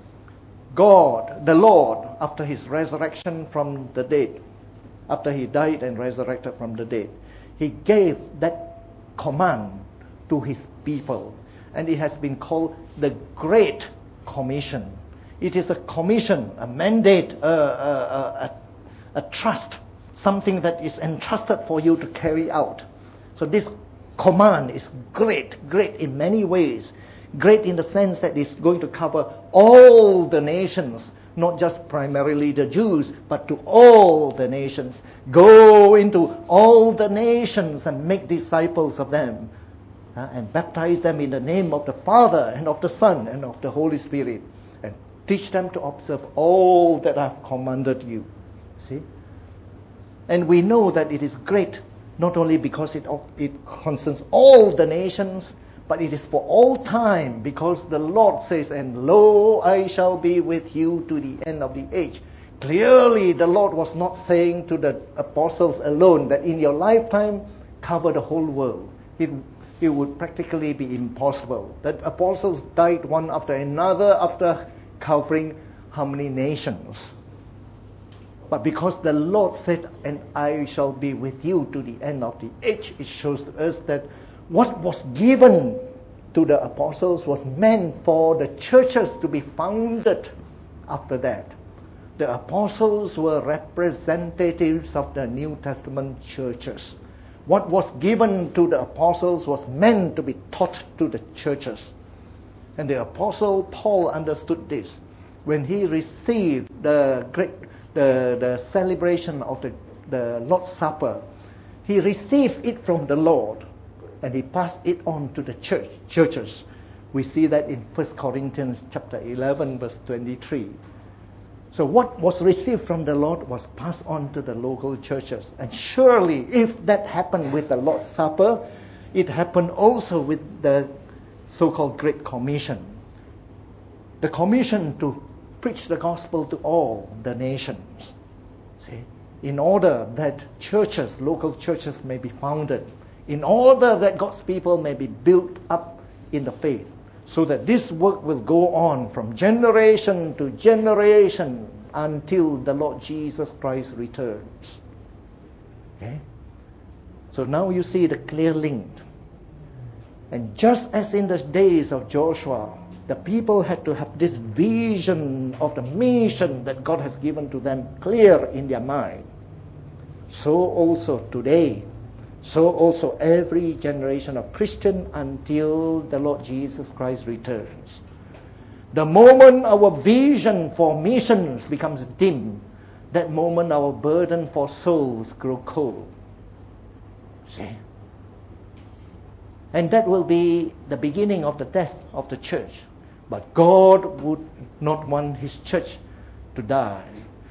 God, the Lord, after his resurrection from the dead, after he died and resurrected from the dead, he gave that command to his people. And it has been called the Great Commission. It is a commission, a mandate, a trust, something that is entrusted for you to carry out. So this command is great in many ways. Great in the sense that it's going to cover all the nations, not just primarily the Jews, but to all the nations. Go into all the nations and make disciples of them, and baptize them in the name of the Father and of the Son and of the Holy Spirit, and teach them to observe all that I've commanded you. See? And we know that it is great, not only because it concerns all the nations, but it is for all time, because the Lord says, and lo, I shall be with you to the end of the age. Clearly, the Lord was not saying to the apostles alone that in your lifetime, cover the whole world. It would practically be impossible. The apostles died one after another after covering how many nations? But because the Lord said, and I shall be with you to the end of the age, it shows to us that what was given to the apostles was meant for the churches to be founded after that. The apostles were representatives of the New Testament churches. What was given to the apostles was meant to be taught to the churches. And the apostle Paul understood this when he received the celebration of the Lord's Supper. He received it from the Lord, and he passed it on to the churches. We see that in 1 Corinthians chapter 11, verse 23. So what was received from the Lord was passed on to the local churches. And surely, if that happened with the Lord's Supper, it happened also with the so-called Great Commission. The commission to preach the gospel to all the nations. See? In order that churches, local churches may be founded. In order that God's people may be built up in the faith. So that this work will go on from generation to generation until the Lord Jesus Christ returns. Okay? So now you see the clear link. And just as in the days of Joshua, the people had to have this vision of the mission that God has given to them clear in their mind. So also today, so also every generation of Christian until the Lord Jesus Christ returns. The moment our vision for missions becomes dim, that moment our burden for souls grow cold. See? And that will be the beginning of the death of the church. But God would not want His church to die.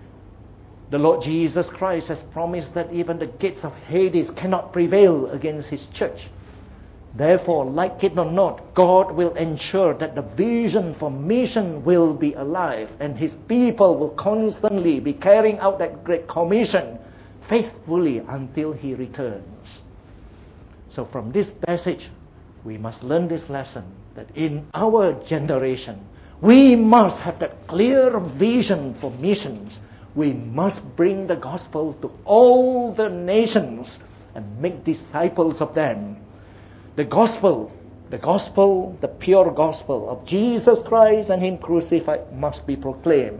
The Lord Jesus Christ has promised that even the gates of Hades cannot prevail against His church. Therefore, like it or not, God will ensure that the vision for mission will be alive, and His people will constantly be carrying out that great commission faithfully until He returns. So from this passage, we must learn this lesson, that in our generation, we must have that clear vision for missions. We must bring the gospel to all the nations and make disciples of them. The gospel, the pure gospel of Jesus Christ and Him crucified must be proclaimed.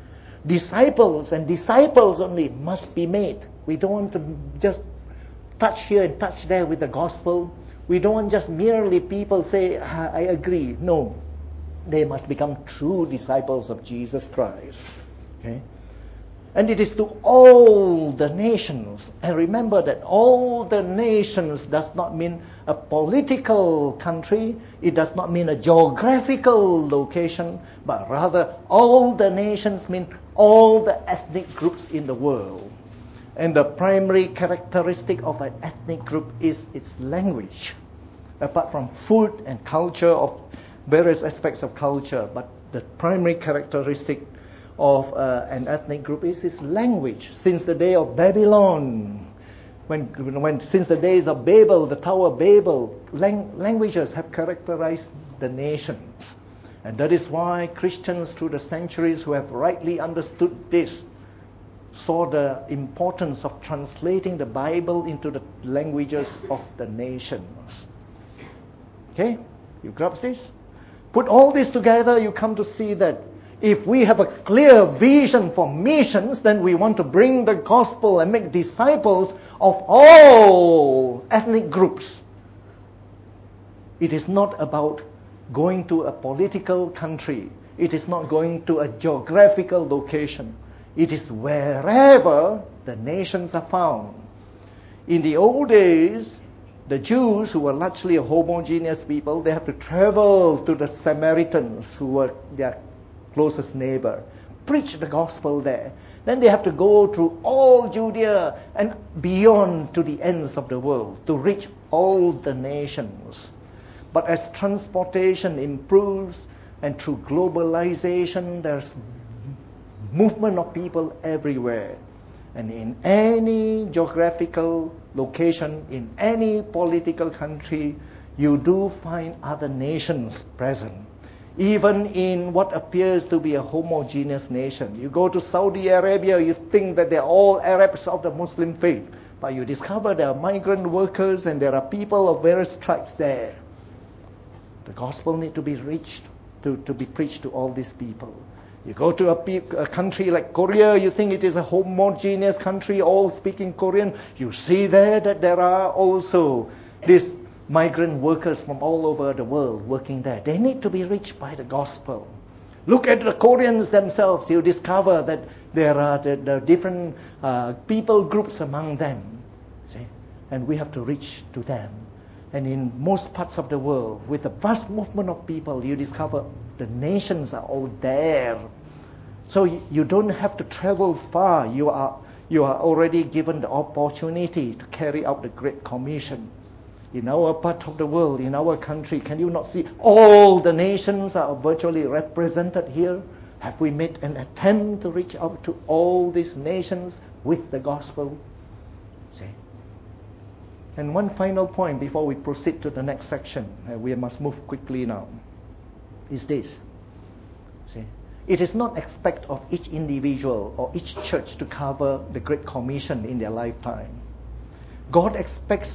Disciples and disciples only must be made. We don't want to just touch here and touch there with the gospel. We don't want just merely people say, I agree. No, they must become true disciples of Jesus Christ. Okay? And it is to all the nations. And remember that all the nations does not mean a political country. It does not mean a geographical location. But rather, all the nations mean all the ethnic groups in the world. And the primary characteristic of an ethnic group is its language. Apart from food and culture, of various aspects of culture, but the primary characteristic of an ethnic group is its language. Since the day of Babylon, since the days of Babel, the Tower of Babel, languages have characterized the nations. And that is why Christians through the centuries who have rightly understood this saw the importance of translating the Bible into the languages of the nations. Okay? You grasp this? Put all this together, you come to see that if we have a clear vision for missions, then we want to bring the gospel and make disciples of all ethnic groups. It is not about going to a political country. It is not going to a geographical location. It is wherever the nations are found. In the old days, the Jews, who were largely a homogeneous people, they have to travel to the Samaritans, who were their closest neighbor, preach the gospel there. Then they have to go through all Judea and beyond to the ends of the world to reach all the nations. But as transportation improves and through globalization, there's movement of people everywhere. And in any geographical location, in any political country, you do find other nations present. Even in what appears to be a homogeneous nation. You go to Saudi Arabia, you think that they're all Arabs of the Muslim faith. But you discover there are migrant workers and there are people of various tribes there. The gospel needs to be reached, to be preached to all these people. You go to a country like Korea, you think it is a homogeneous country, all speaking Korean. You see there that there are also these migrant workers from all over the world working there. They need to be reached by the gospel. Look at the Koreans themselves. You discover that there are the different people groups among them. See? And we have to reach to them. And in most parts of the world, with the vast movement of people, you discover the nations are all there. So you don't have to travel far. You are already given the opportunity to carry out the Great Commission. In our part of the world, in our country, can you not see all the nations are virtually represented here? Have we made an attempt to reach out to all these nations with the gospel? See? And one final point before we proceed to the next section, we must move quickly now, is this. See? It is not expected of each individual or each church to cover the Great Commission in their lifetime. God expects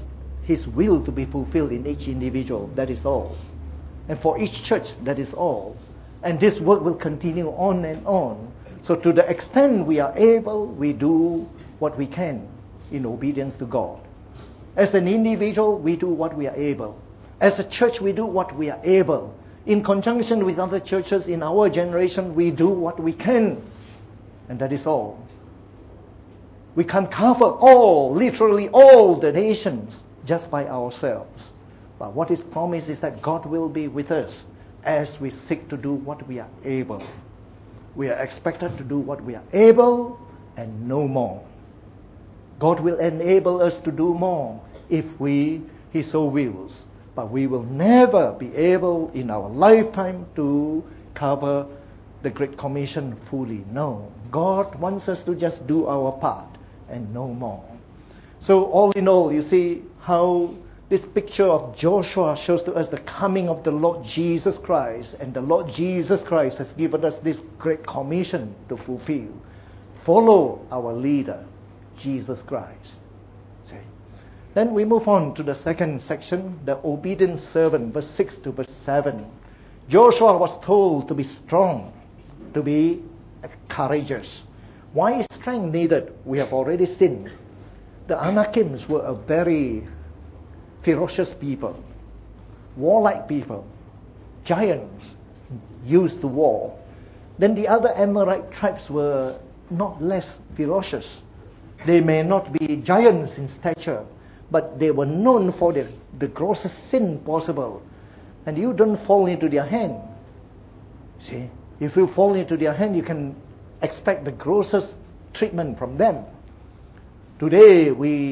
His will to be fulfilled in each individual. That is all. And for each church, that is all. And this work will continue on and on. So to the extent we are able, we do what we can in obedience to God. As an individual, we do what we are able. As a church, we do what we are able. In conjunction with other churches in our generation, we do what we can. And that is all. We can't cover all, literally all the nations just by ourselves. But what is promised is that God will be with us as we seek to do what we are able. We are expected to do what we are able and no more. God will enable us to do more if He so wills. But we will never be able in our lifetime to cover the Great Commission fully. No. God wants us to just do our part and no more. So all in all, you see how this picture of Joshua shows to us the coming of the Lord Jesus Christ. And the Lord Jesus Christ has given us this great commission to fulfill. Follow our leader, Jesus Christ. See? Then we move on to the second section, the obedient servant, verse 6 to verse 7. Joshua was told to be strong, to be courageous. Why is strength needed? We have already seen. The Anakims were a very ferocious people, warlike people, giants used to war. Then the other Amorite tribes were not less ferocious. They may not be giants in stature, but they were known for the grossest sin possible. And you don't fall into their hand. See, if you fall into their hand, you can expect the grossest treatment from them. Today,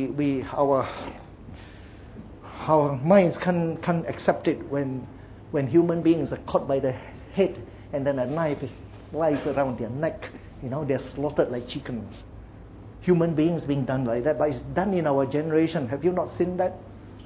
our minds can't accept it when human beings are caught by the head and then a knife is sliced around their neck. They're slaughtered like chickens. Human beings being done like that, but it's done in our generation. Have you not seen that?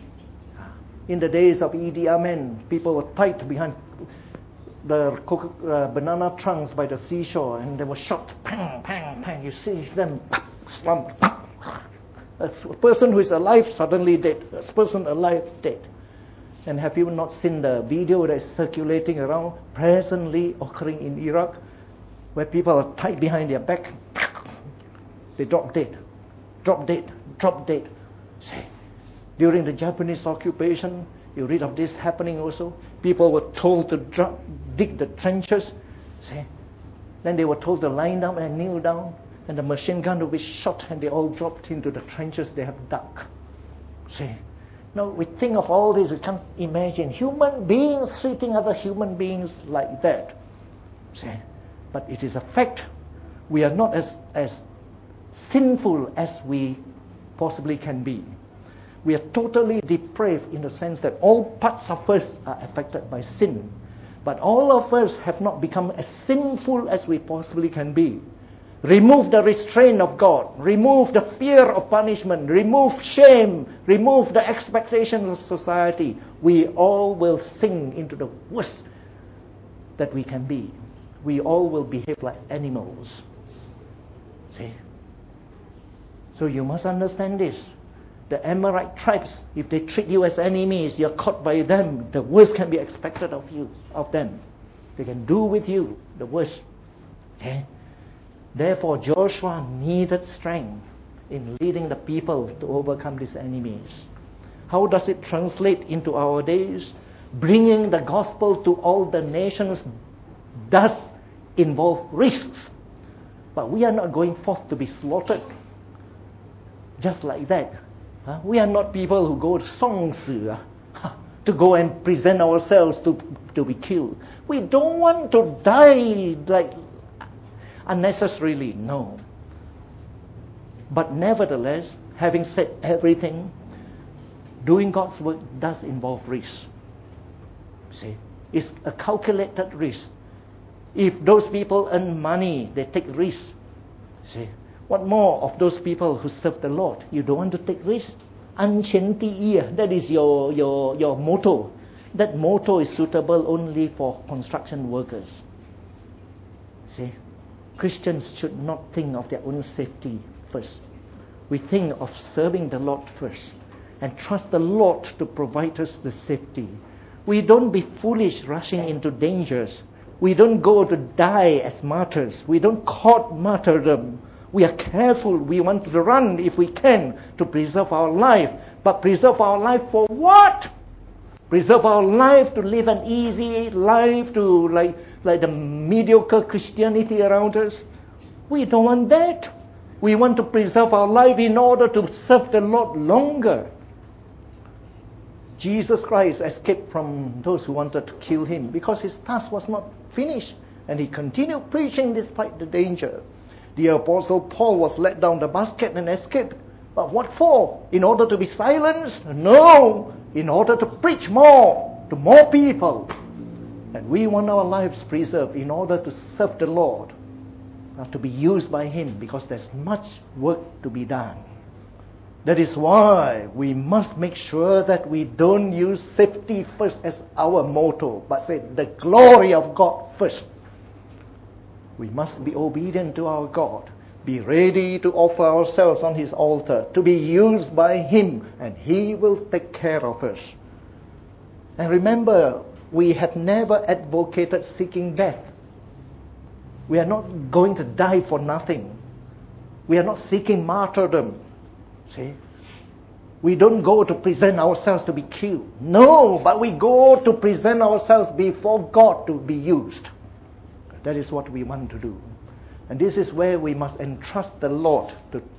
In the days of Idi Amin, people were tied behind the banana trunks by the seashore and they were shot. Pang, pang, pang. You see them slumped. A person who is alive suddenly dead. A person alive dead. And have you not seen the video that is circulating around presently occurring in Iraq, where people are tied behind their back? They drop dead. Drop dead. Drop dead. See, during the Japanese occupation, you read of this happening also. People were told to dig the trenches. See, then they were told to lie down and kneel down. And the machine gun will be shot and they all dropped into the trenches they have dug. See? Now we think of all this, we can't imagine human beings treating other human beings like that. See? But it is a fact. We are not as sinful as we possibly can be. We are totally depraved in the sense that all parts of us are affected by sin. But all of us have not become as sinful as we possibly can be. Remove the restraint of God. Remove the fear of punishment. Remove shame. Remove the expectations of society. We all will sink into the worst that we can be. We all will behave like animals. See? So you must understand this. The Amorite tribes, if they treat you as enemies, you're caught by them. The worst can be expected of them. They can do with you the worst. Okay? Therefore, Joshua needed strength in leading the people to overcome these enemies. How does it translate into our days? Bringing the gospel to all the nations does involve risks. But we are not going forth to be slaughtered just like that. We are not people who go to go and present ourselves to be killed. We don't want to die like unnecessarily, no. But nevertheless, having said everything, doing God's work does involve risk. See, it's a calculated risk. If those people earn money, they take risk. See, what more of those people who serve the Lord? You don't want to take risk. That is your motto. That motto is suitable only for construction workers. See, Christians should not think of their own safety first. We think of serving the Lord first. and trust the Lord to provide us the safety. We don't be foolish rushing into dangers. We don't go to die as martyrs. We don't court martyrdom. We are careful. We want to run if we can to preserve our life. But preserve our life for what? Preserve our life to live an easy life, to like the mediocre Christianity around us? We don't want that. We want to preserve our life in order to serve the Lord longer. Jesus Christ escaped from those who wanted to kill him because his task was not finished, and he continued preaching despite the danger. The Apostle Paul was let down the basket and escaped. But what for? In order to be silenced? No! In order to preach more to more people. And we want our lives preserved in order to serve the Lord, not to be used by him, because there's much work to be done. That is why we must make sure that we don't use safety first as our motto, but say the glory of God first. We must be obedient to our God, be ready to offer ourselves on his altar, to be used by him, and he will take care of us. And remember, we have never advocated seeking death. We are not going to die for nothing. We are not seeking martyrdom. See? We don't go to present ourselves to be killed. No, but we go to present ourselves before God to be used. That is what we want to do. And this is where we must entrust the Lord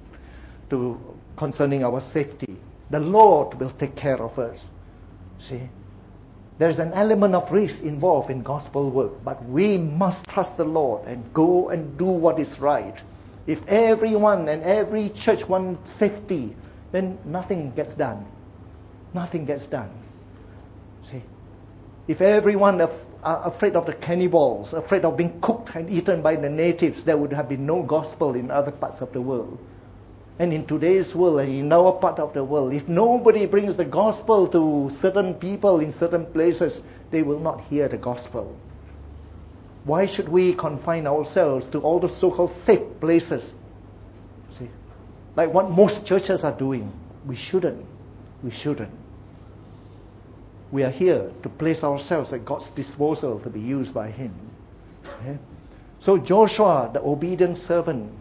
to concerning our safety. The Lord will take care of us. See? There is an element of risk involved in gospel work, but we must trust the Lord and go and do what is right. If everyone and every church wants safety, then nothing gets done. Nothing gets done. See? If everyone are afraid of the cannibals, afraid of being cooked and eaten by the natives, there would have been no gospel in other parts of the world. And in today's world, and in our part of the world, if nobody brings the gospel to certain people in certain places, they will not hear the gospel. Why should we confine ourselves to all the so-called safe places? See, like what most churches are doing. We shouldn't. We shouldn't. We are here to place ourselves at God's disposal to be used by him. Okay? So Joshua, the obedient servant,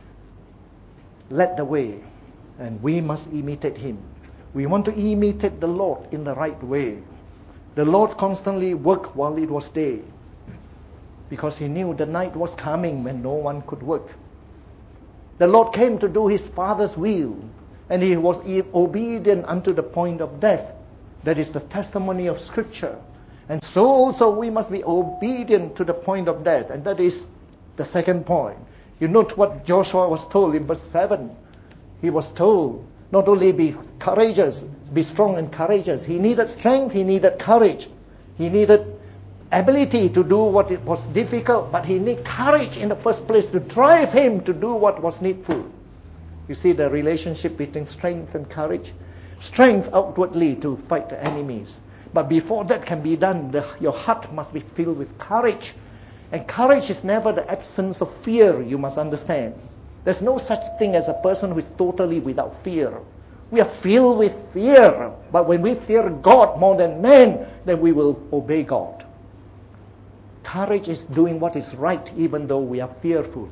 led the way, and we must imitate him. We want to imitate the Lord in the right way. The Lord constantly worked while it was day, because he knew the night was coming when no one could work. The Lord came to do his Father's will, and he was obedient unto the point of death. That is the testimony of Scripture. And so also we must be obedient to the point of death, and that is the second point. You note what Joshua was told in verse 7. He was told not only be courageous, be strong and courageous. He needed strength, he needed courage. He needed ability to do what it was difficult, but he needed courage in the first place to drive him to do what was needful. You see the relationship between strength and courage? Strength outwardly to fight the enemies. But before that can be done, your heart must be filled with courage. And courage is never the absence of fear, you must understand. There's no such thing as a person who is totally without fear. We are filled with fear. But when we fear God more than man, then we will obey God. Courage is doing what is right even though we are fearful.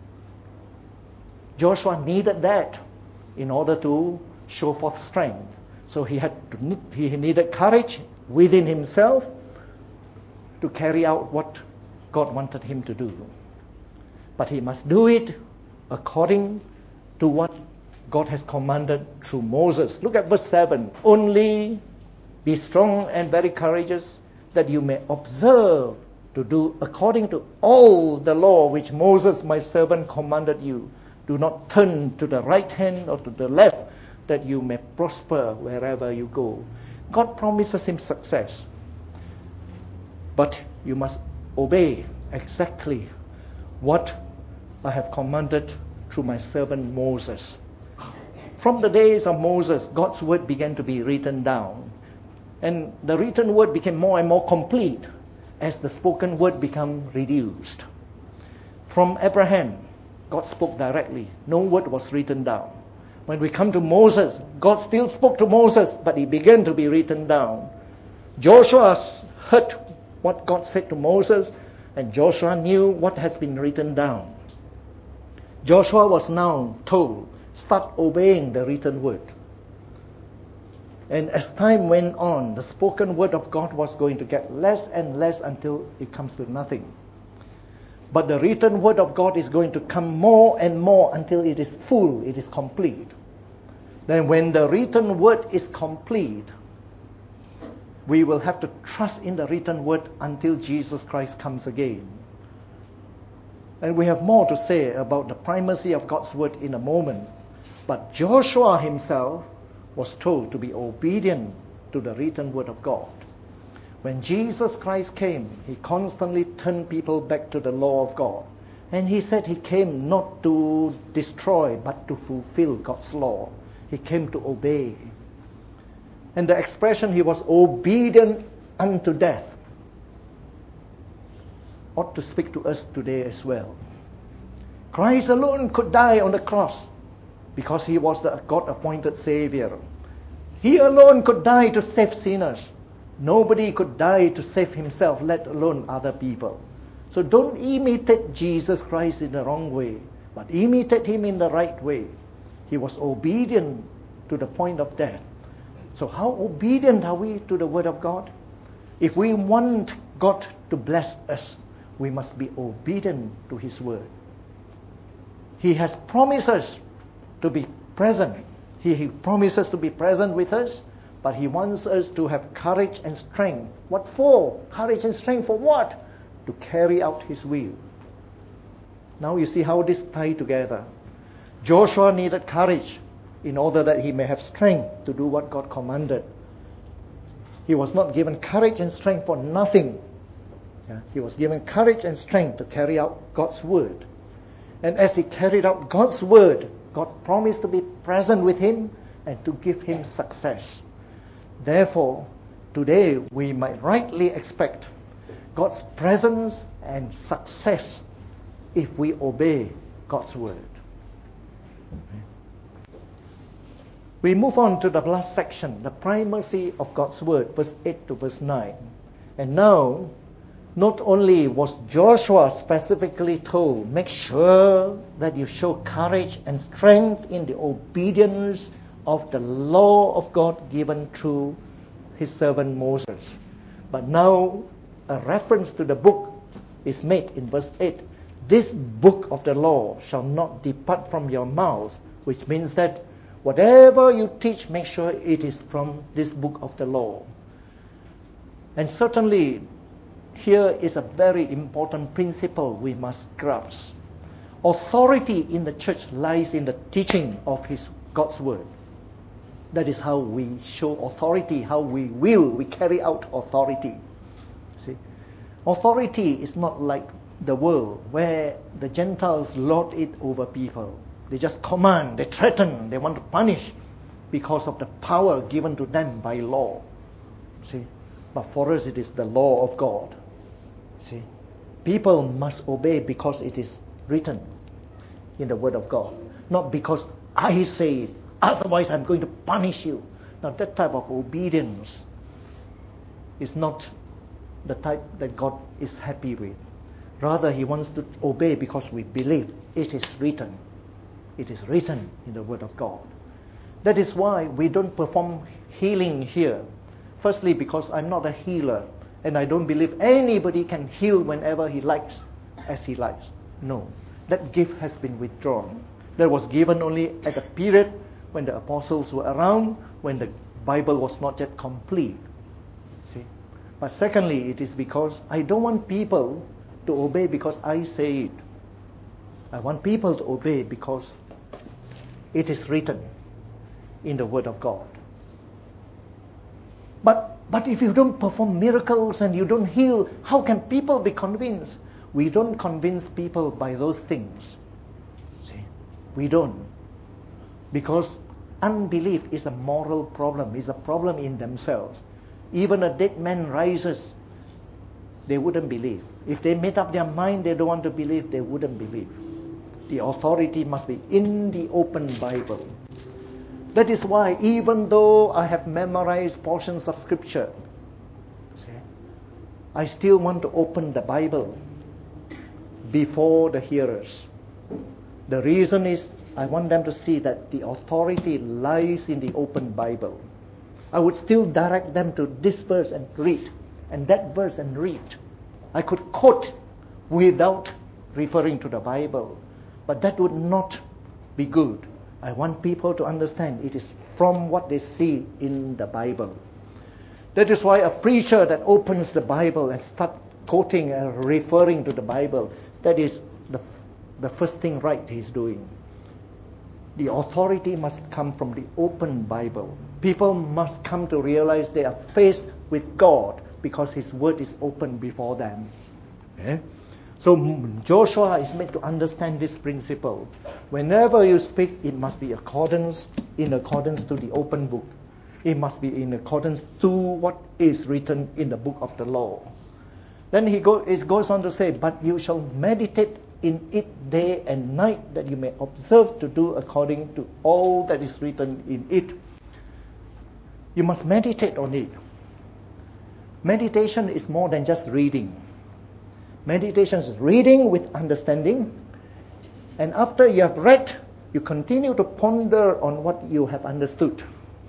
Joshua needed that in order to show forth strength. So he needed courage within himself to carry out what God wanted him to do. But he must do it according to what God has commanded through Moses. Look at verse 7. Only be strong and very courageous, that you may observe to do according to all the law which Moses my servant commanded you. Do not turn to the right hand or to the left, that you may prosper wherever you go. God promises him success. But you must obey exactly what I have commanded through my servant Moses. From the days of Moses, God's word began to be written down. And the written word became more and more complete as the spoken word became reduced. From Abraham, God spoke directly. No word was written down. When we come to Moses, God still spoke to Moses, but it began to be written down. Joshua heard what God said to Moses, and Joshua knew what has been written down. Joshua was now told, start obeying the written word. And as time went on, the spoken word of God was going to get less and less until it comes to nothing. But the written word of God is going to come more and more until it is full, it is complete. Then when the written word is complete, we will have to trust in the written word until Jesus Christ comes again. And we have more to say about the primacy of God's word in a moment. But Joshua himself was told to be obedient to the written word of God. When Jesus Christ came, he constantly turned people back to the law of God. And he said he came not to destroy, but to fulfill God's law. He came to obey. And the expression, he was obedient unto death, ought to speak to us today as well. Christ alone could die on the cross because he was the God-appointed Savior. He alone could die to save sinners. Nobody could die to save himself, let alone other people. So don't imitate Jesus Christ in the wrong way, but imitate him in the right way. He was obedient to the point of death. So how obedient are we to the word of God? If we want God to bless us, we must be obedient to his word. He has promised us to be present. He promises to be present with us, but he wants us to have courage and strength. What for? Courage and strength for what? To carry out his will. Now you see how this ties together. Joshua needed courage in order that he may have strength to do what God commanded. He was not given courage and strength for nothing. He was given courage and strength to carry out God's word. And as he carried out God's word, God promised to be present with him and to give him success. Therefore, today we might rightly expect God's presence and success if we obey God's word. We move on to the last section, the primacy of God's word, verse 8 to verse 9. And now, not only was Joshua specifically told, make sure that you show courage and strength in the obedience of the law of God given through his servant Moses. But now a reference to the book is made in verse 8. This book of the law shall not depart from your mouth, which means that whatever you teach, make sure it is from this book of the law. And certainly, here is a very important principle we must grasp. Authority in the church lies in the teaching of God's word. That is how we show authority, how we carry out authority. See, authority is not like the world where the Gentiles lord it over people. They just command, they threaten, they want to punish because of the power given to them by law. See, but for us it is the law of God. See, people must obey because it is written in the word of God, not because I say it, otherwise I'm going to punish you. Now that type of obedience is not the type that God is happy with. Rather, he wants to obey because we believe it is written. It is written in the word of God. That is why we don't perform healing here. Firstly, because I'm not a healer, and I don't believe anybody can heal whenever he likes, as he likes. No, that gift has been withdrawn. That was given only at a period when the apostles were around, when the Bible was not yet complete. See? But secondly, it is because I don't want people to obey because I say it. I want people to obey because it is written in the word of God. But if you don't perform miracles and you don't heal, how can people be convinced? We don't convince people by those things. See, we don't. Because unbelief is a moral problem, is a problem in themselves. Even a dead man rises, they wouldn't believe. If they made up their mind they don't want to believe, they wouldn't believe. The authority must be in the open Bible. That is why even though I have memorized portions of Scripture, I still want to open the Bible before the hearers. The reason is I want them to see that the authority lies in the open Bible. I would still direct them to this verse and read, and that verse and read. I could quote without referring to the Bible, but that would not be good. I want people to understand it is from what they see in the Bible. That is why a preacher that opens the Bible and starts quoting and referring to the Bible, that is the first thing right he's doing. The authority must come from the open Bible. People must come to realize they are faced with God because His Word is open before them. Okay? So Joshua is made to understand this principle. Whenever you speak, it must be in accordance to the open book. It must be in accordance to what is written in the book of the law. Then it goes on to say, but you shall meditate in it day and night, that you may observe to do according to all that is written in it. You must meditate on it. Meditation is more than just reading. Meditation is reading with understanding. And after you have read, you continue to ponder on what you have understood.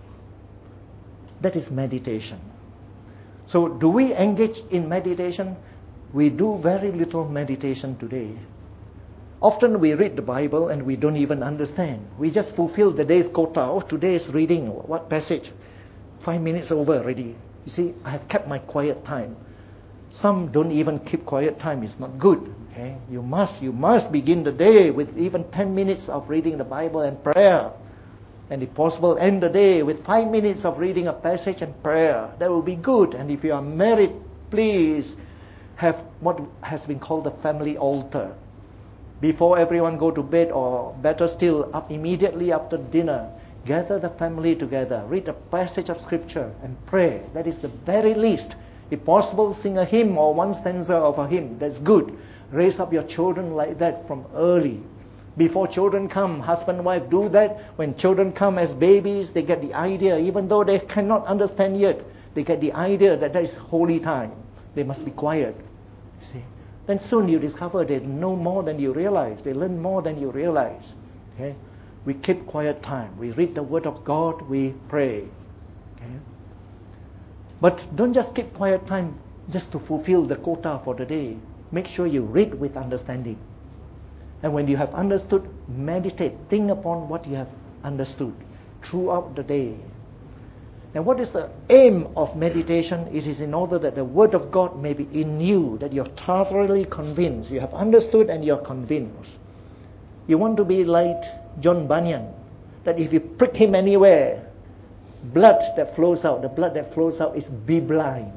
That is meditation. So do we engage in meditation? We do very little meditation today. Often we read the Bible and we don't even understand. We just fulfill the day's quota. Oh, today is reading what passage? 5 minutes over already. You see, I have kept my quiet time. Some don't even keep quiet time. It's not good. Okay? You must begin the day with even 10 minutes of reading the Bible and prayer. And if possible, end the day with 5 minutes of reading a passage and prayer. That will be good. And if you are married, please have what has been called the family altar. Before everyone go to bed, or better still, up immediately after dinner, gather the family together, read a passage of Scripture and pray. That is the very least. If possible, sing a hymn or one stanza of a hymn. That's good. Raise up your children like that from early. Before children come, husband and wife do that. When children come as babies, they get the idea, even though they cannot understand yet, they get the idea that is holy time. They must be quiet. See? Then soon you discover they know more than you realize. They learn more than you realize. Okay? We keep quiet time. We read the Word of God. We pray. Okay? But don't just keep quiet time just to fulfill the quota for the day. Make sure you read with understanding. And when you have understood, meditate. Think upon what you have understood throughout the day. And what is the aim of meditation? It is in order that the Word of God may be in you, that you're thoroughly convinced. You have understood and you're convinced. You want to be like John Bunyan, that if you prick him anywhere, the blood that flows out is be-blind.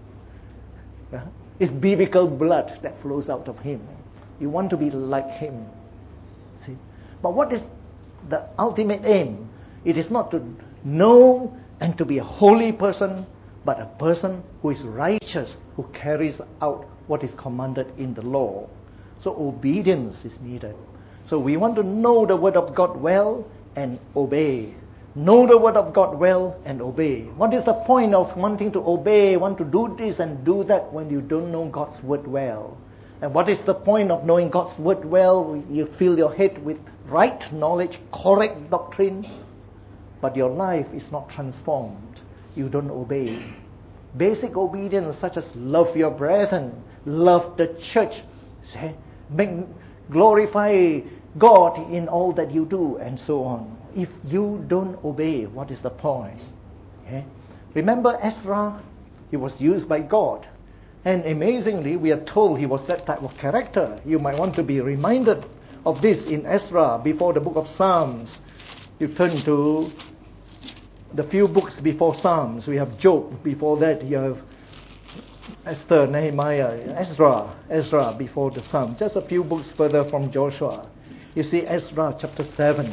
It's biblical blood that flows out of him. You want to be like him. See? But what is the ultimate aim? It is not to know and to be a holy person, but a person who is righteous, who carries out what is commanded in the law. So obedience is needed. So we want to know the Word of God well and obey. Know the Word of God well and obey. What is the point of wanting to obey, want to do this and do that when you don't know God's Word well? And what is the point of knowing God's Word well? You fill your head with right knowledge, correct doctrine, but your life is not transformed. You don't obey. Basic obedience such as love your brethren, love the church, glorify God in all that you do, and so on. If you don't obey, what is the point? Okay? Remember Ezra? He was used by God. And amazingly, we are told he was that type of character. You might want to be reminded of this in Ezra before the book of Psalms. You turn to the few books before Psalms. We have Job. Before that, you have Esther, Nehemiah, Ezra before the Psalms. Just a few books further from Joshua. You see Ezra chapter 7.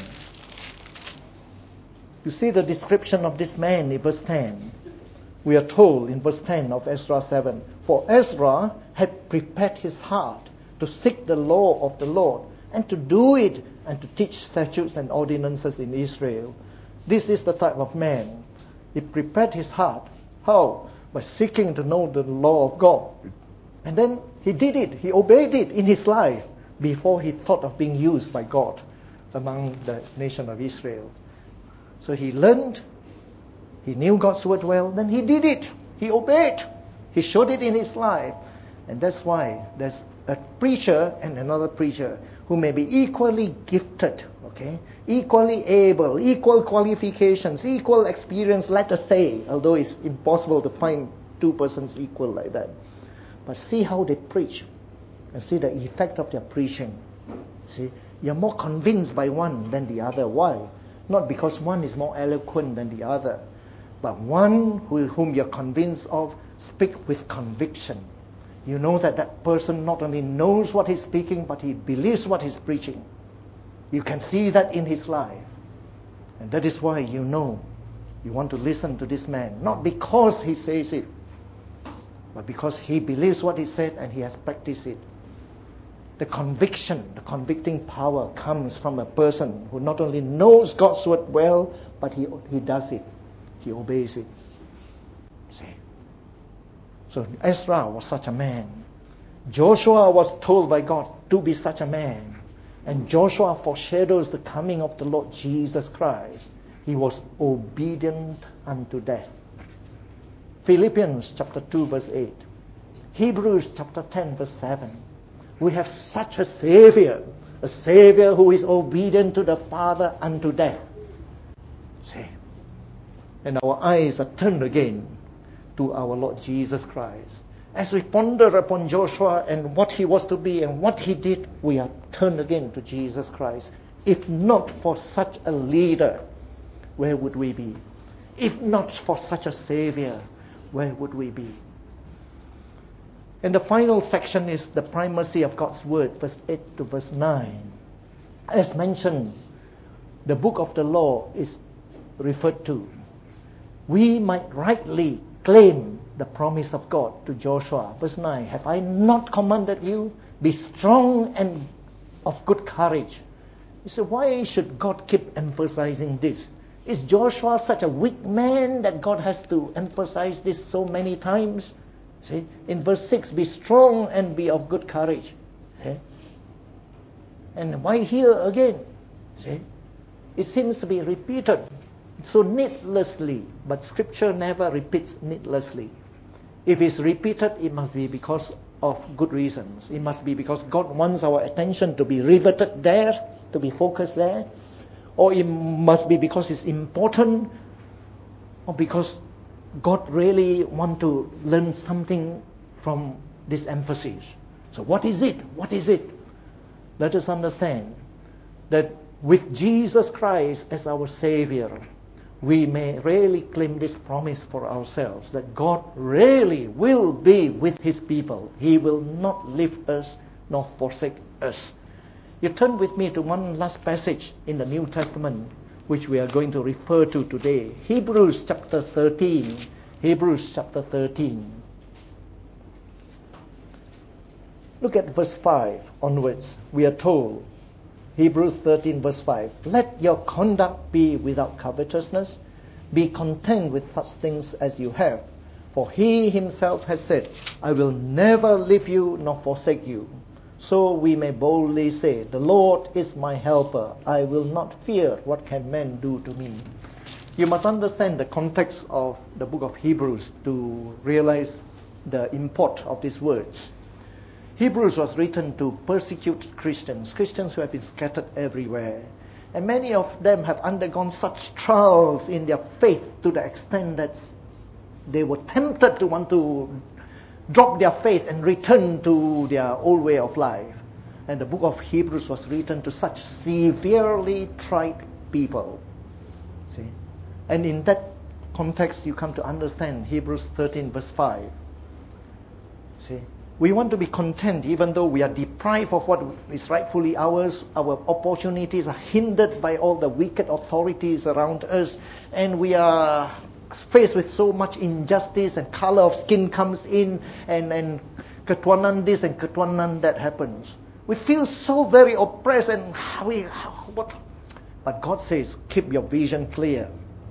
You see the description of this man in verse 10. We are told in verse 10 of Ezra 7, for Ezra had prepared his heart to seek the law of the Lord and to do it and to teach statutes and ordinances in Israel. This is the type of man. He prepared his heart. How? By seeking to know the law of God. And then he did it. He obeyed it in his life before he thought of being used by God among the nation of Israel. So he learned, he knew God's word well, then he did it. He obeyed. He showed it in his life. And that's why there's a preacher and another preacher who may be equally gifted, okay, equally able, equal qualifications, equal experience, let us say, although it's impossible to find two persons equal like that. But see how they preach and see the effect of their preaching. See, you're more convinced by one than the other. Why? Not because one is more eloquent than the other, but one whom you're convinced of speak with conviction. You know that that person not only knows what he's speaking, but he believes what he's preaching. You can see that in his life. And that is why you know you want to listen to this man, not because he says it, but because he believes what he said and he has practiced it. The conviction, the convicting power comes from a person who not only knows God's word well, but he does it. He obeys it. See? So Ezra was such a man. Joshua was told by God to be such a man. And Joshua foreshadows the coming of the Lord Jesus Christ. He was obedient unto death. Philippians chapter 2 verse 8. Hebrews chapter 10 verse 7. We have such a Savior who is obedient to the Father unto death. See? And our eyes are turned again to our Lord Jesus Christ. As we ponder upon Joshua and what he was to be and what he did, we are turned again to Jesus Christ. If not for such a leader, where would we be? If not for such a Savior, where would we be? And the final section is the primacy of God's word, verse 8 to verse 9. As mentioned, the book of the law is referred to. We might rightly claim the promise of God to Joshua. Verse 9, have I not commanded you? Be strong and of good courage. You say, why should God keep emphasizing this? Is Joshua such a weak man that God has to emphasize this so many times? See, in verse 6, be strong and be of good courage. See? And why here again? See? It seems to be repeated so needlessly, but Scripture never repeats needlessly. If it's repeated, it must be because of good reasons. It must be because God wants our attention to be riveted there, to be focused there. Or it must be because it's important, or because God really wants to learn something from this emphasis. So what is it? What is it? Let us understand that with Jesus Christ as our Savior, we may really claim this promise for ourselves, that God really will be with His people. He will not leave us nor forsake us. You turn with me to one last passage in the New Testament, which we are going to refer to today. Hebrews chapter 13. Hebrews chapter 13. Look at verse 5 onwards. We are told, Hebrews 13 verse 5, let your conduct be without covetousness. Be content with such things as you have. For He Himself has said, I will never leave you nor forsake you. So we may boldly say, the Lord is my helper. I will not fear what can men do to me. You must understand the context of the book of Hebrews to realize the import of these words. Hebrews was written to persecuted Christians who have been scattered everywhere. And many of them have undergone such trials in their faith to the extent that they were tempted to want to drop their faith and return to their old way of life. And the book of Hebrews was written to such severely tried people. See? And in that context, you come to understand Hebrews 13 verse 5. See? We want to be content even though we are deprived of what is rightfully ours. Our opportunities are hindered by all the wicked authorities around us. And we are faced with so much injustice, and color of skin comes in, and ketuanan this and ketuanan that happens. We feel so very oppressed, and But God says, keep your vision clear.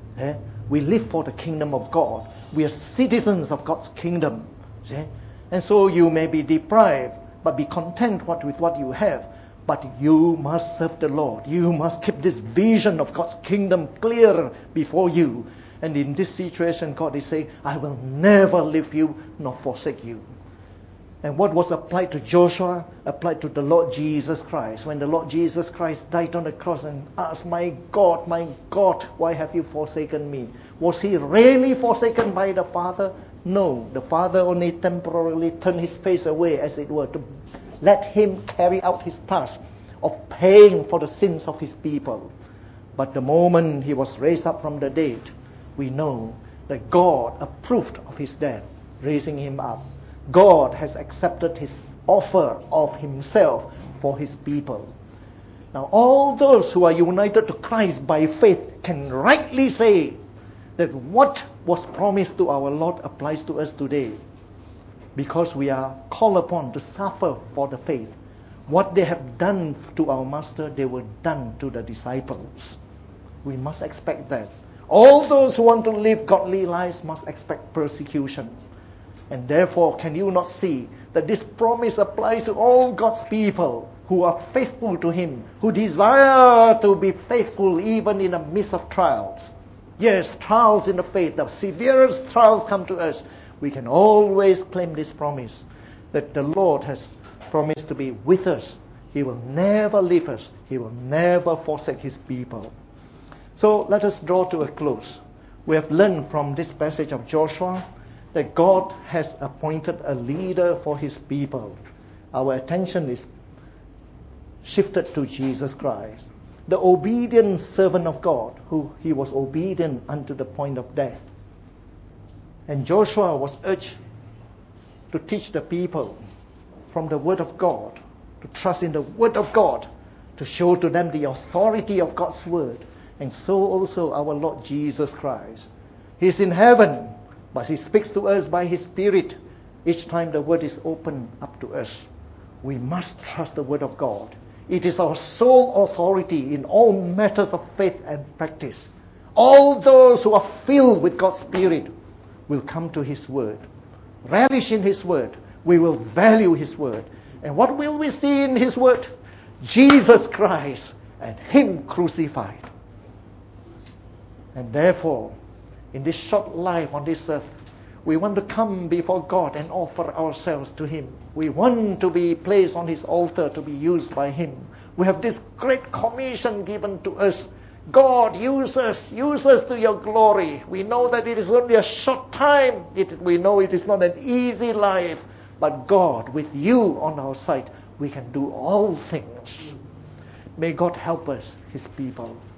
We live for the kingdom of God. We are citizens of God's kingdom. And so you may be deprived, but be content with what you have. But you must serve the Lord. You must keep this vision of God's kingdom clear before you. And in this situation, God is saying, I will never leave you nor forsake you. And what was applied to Joshua applied to the Lord Jesus Christ. When the Lord Jesus Christ died on the cross and asked, my God, why have you forsaken me? Was he really forsaken by the Father? No, the Father only temporarily turned his face away, as it were, to let him carry out his task of paying for the sins of his people. But the moment he was raised up from the dead, we know that God approved of his death, raising him up. God has accepted his offer of himself for his people. Now, all those who are united to Christ by faith can rightly say that what was promised to our Lord applies to us today, because we are called upon to suffer for the faith. What they have done to our Master, they were done to the disciples. We must expect that. All those who want to live godly lives must expect persecution. And therefore, can you not see that this promise applies to all God's people who are faithful to him, who desire to be faithful even in the midst of trials? Yes, trials in the faith, the severest trials come to us. We can always claim this promise that the Lord has promised to be with us. He will never leave us. He will never forsake his people. So let us draw to a close. We have learned from this passage of Joshua that God has appointed a leader for his people. Our attention is shifted to Jesus Christ, the obedient servant of God, who he was obedient unto the point of death. And Joshua was urged to teach the people from the Word of God, to trust in the Word of God, to show to them the authority of God's Word. And so also our Lord Jesus Christ. He's in heaven, but he speaks to us by his Spirit each time the Word is opened up to us. We must trust the Word of God. It is our sole authority in all matters of faith and practice. All those who are filled with God's Spirit will come to his Word. Relish in his Word. We will value his Word. And what will we see in his Word? Jesus Christ and him crucified. And therefore, in this short life on this earth, we want to come before God and offer ourselves to him. We want to be placed on his altar to be used by him. We have this great commission given to us. God, use us to your glory. We know that it is only a short time. We know it is not an easy life. But God, with you on our side, we can do all things. May God help us, his people.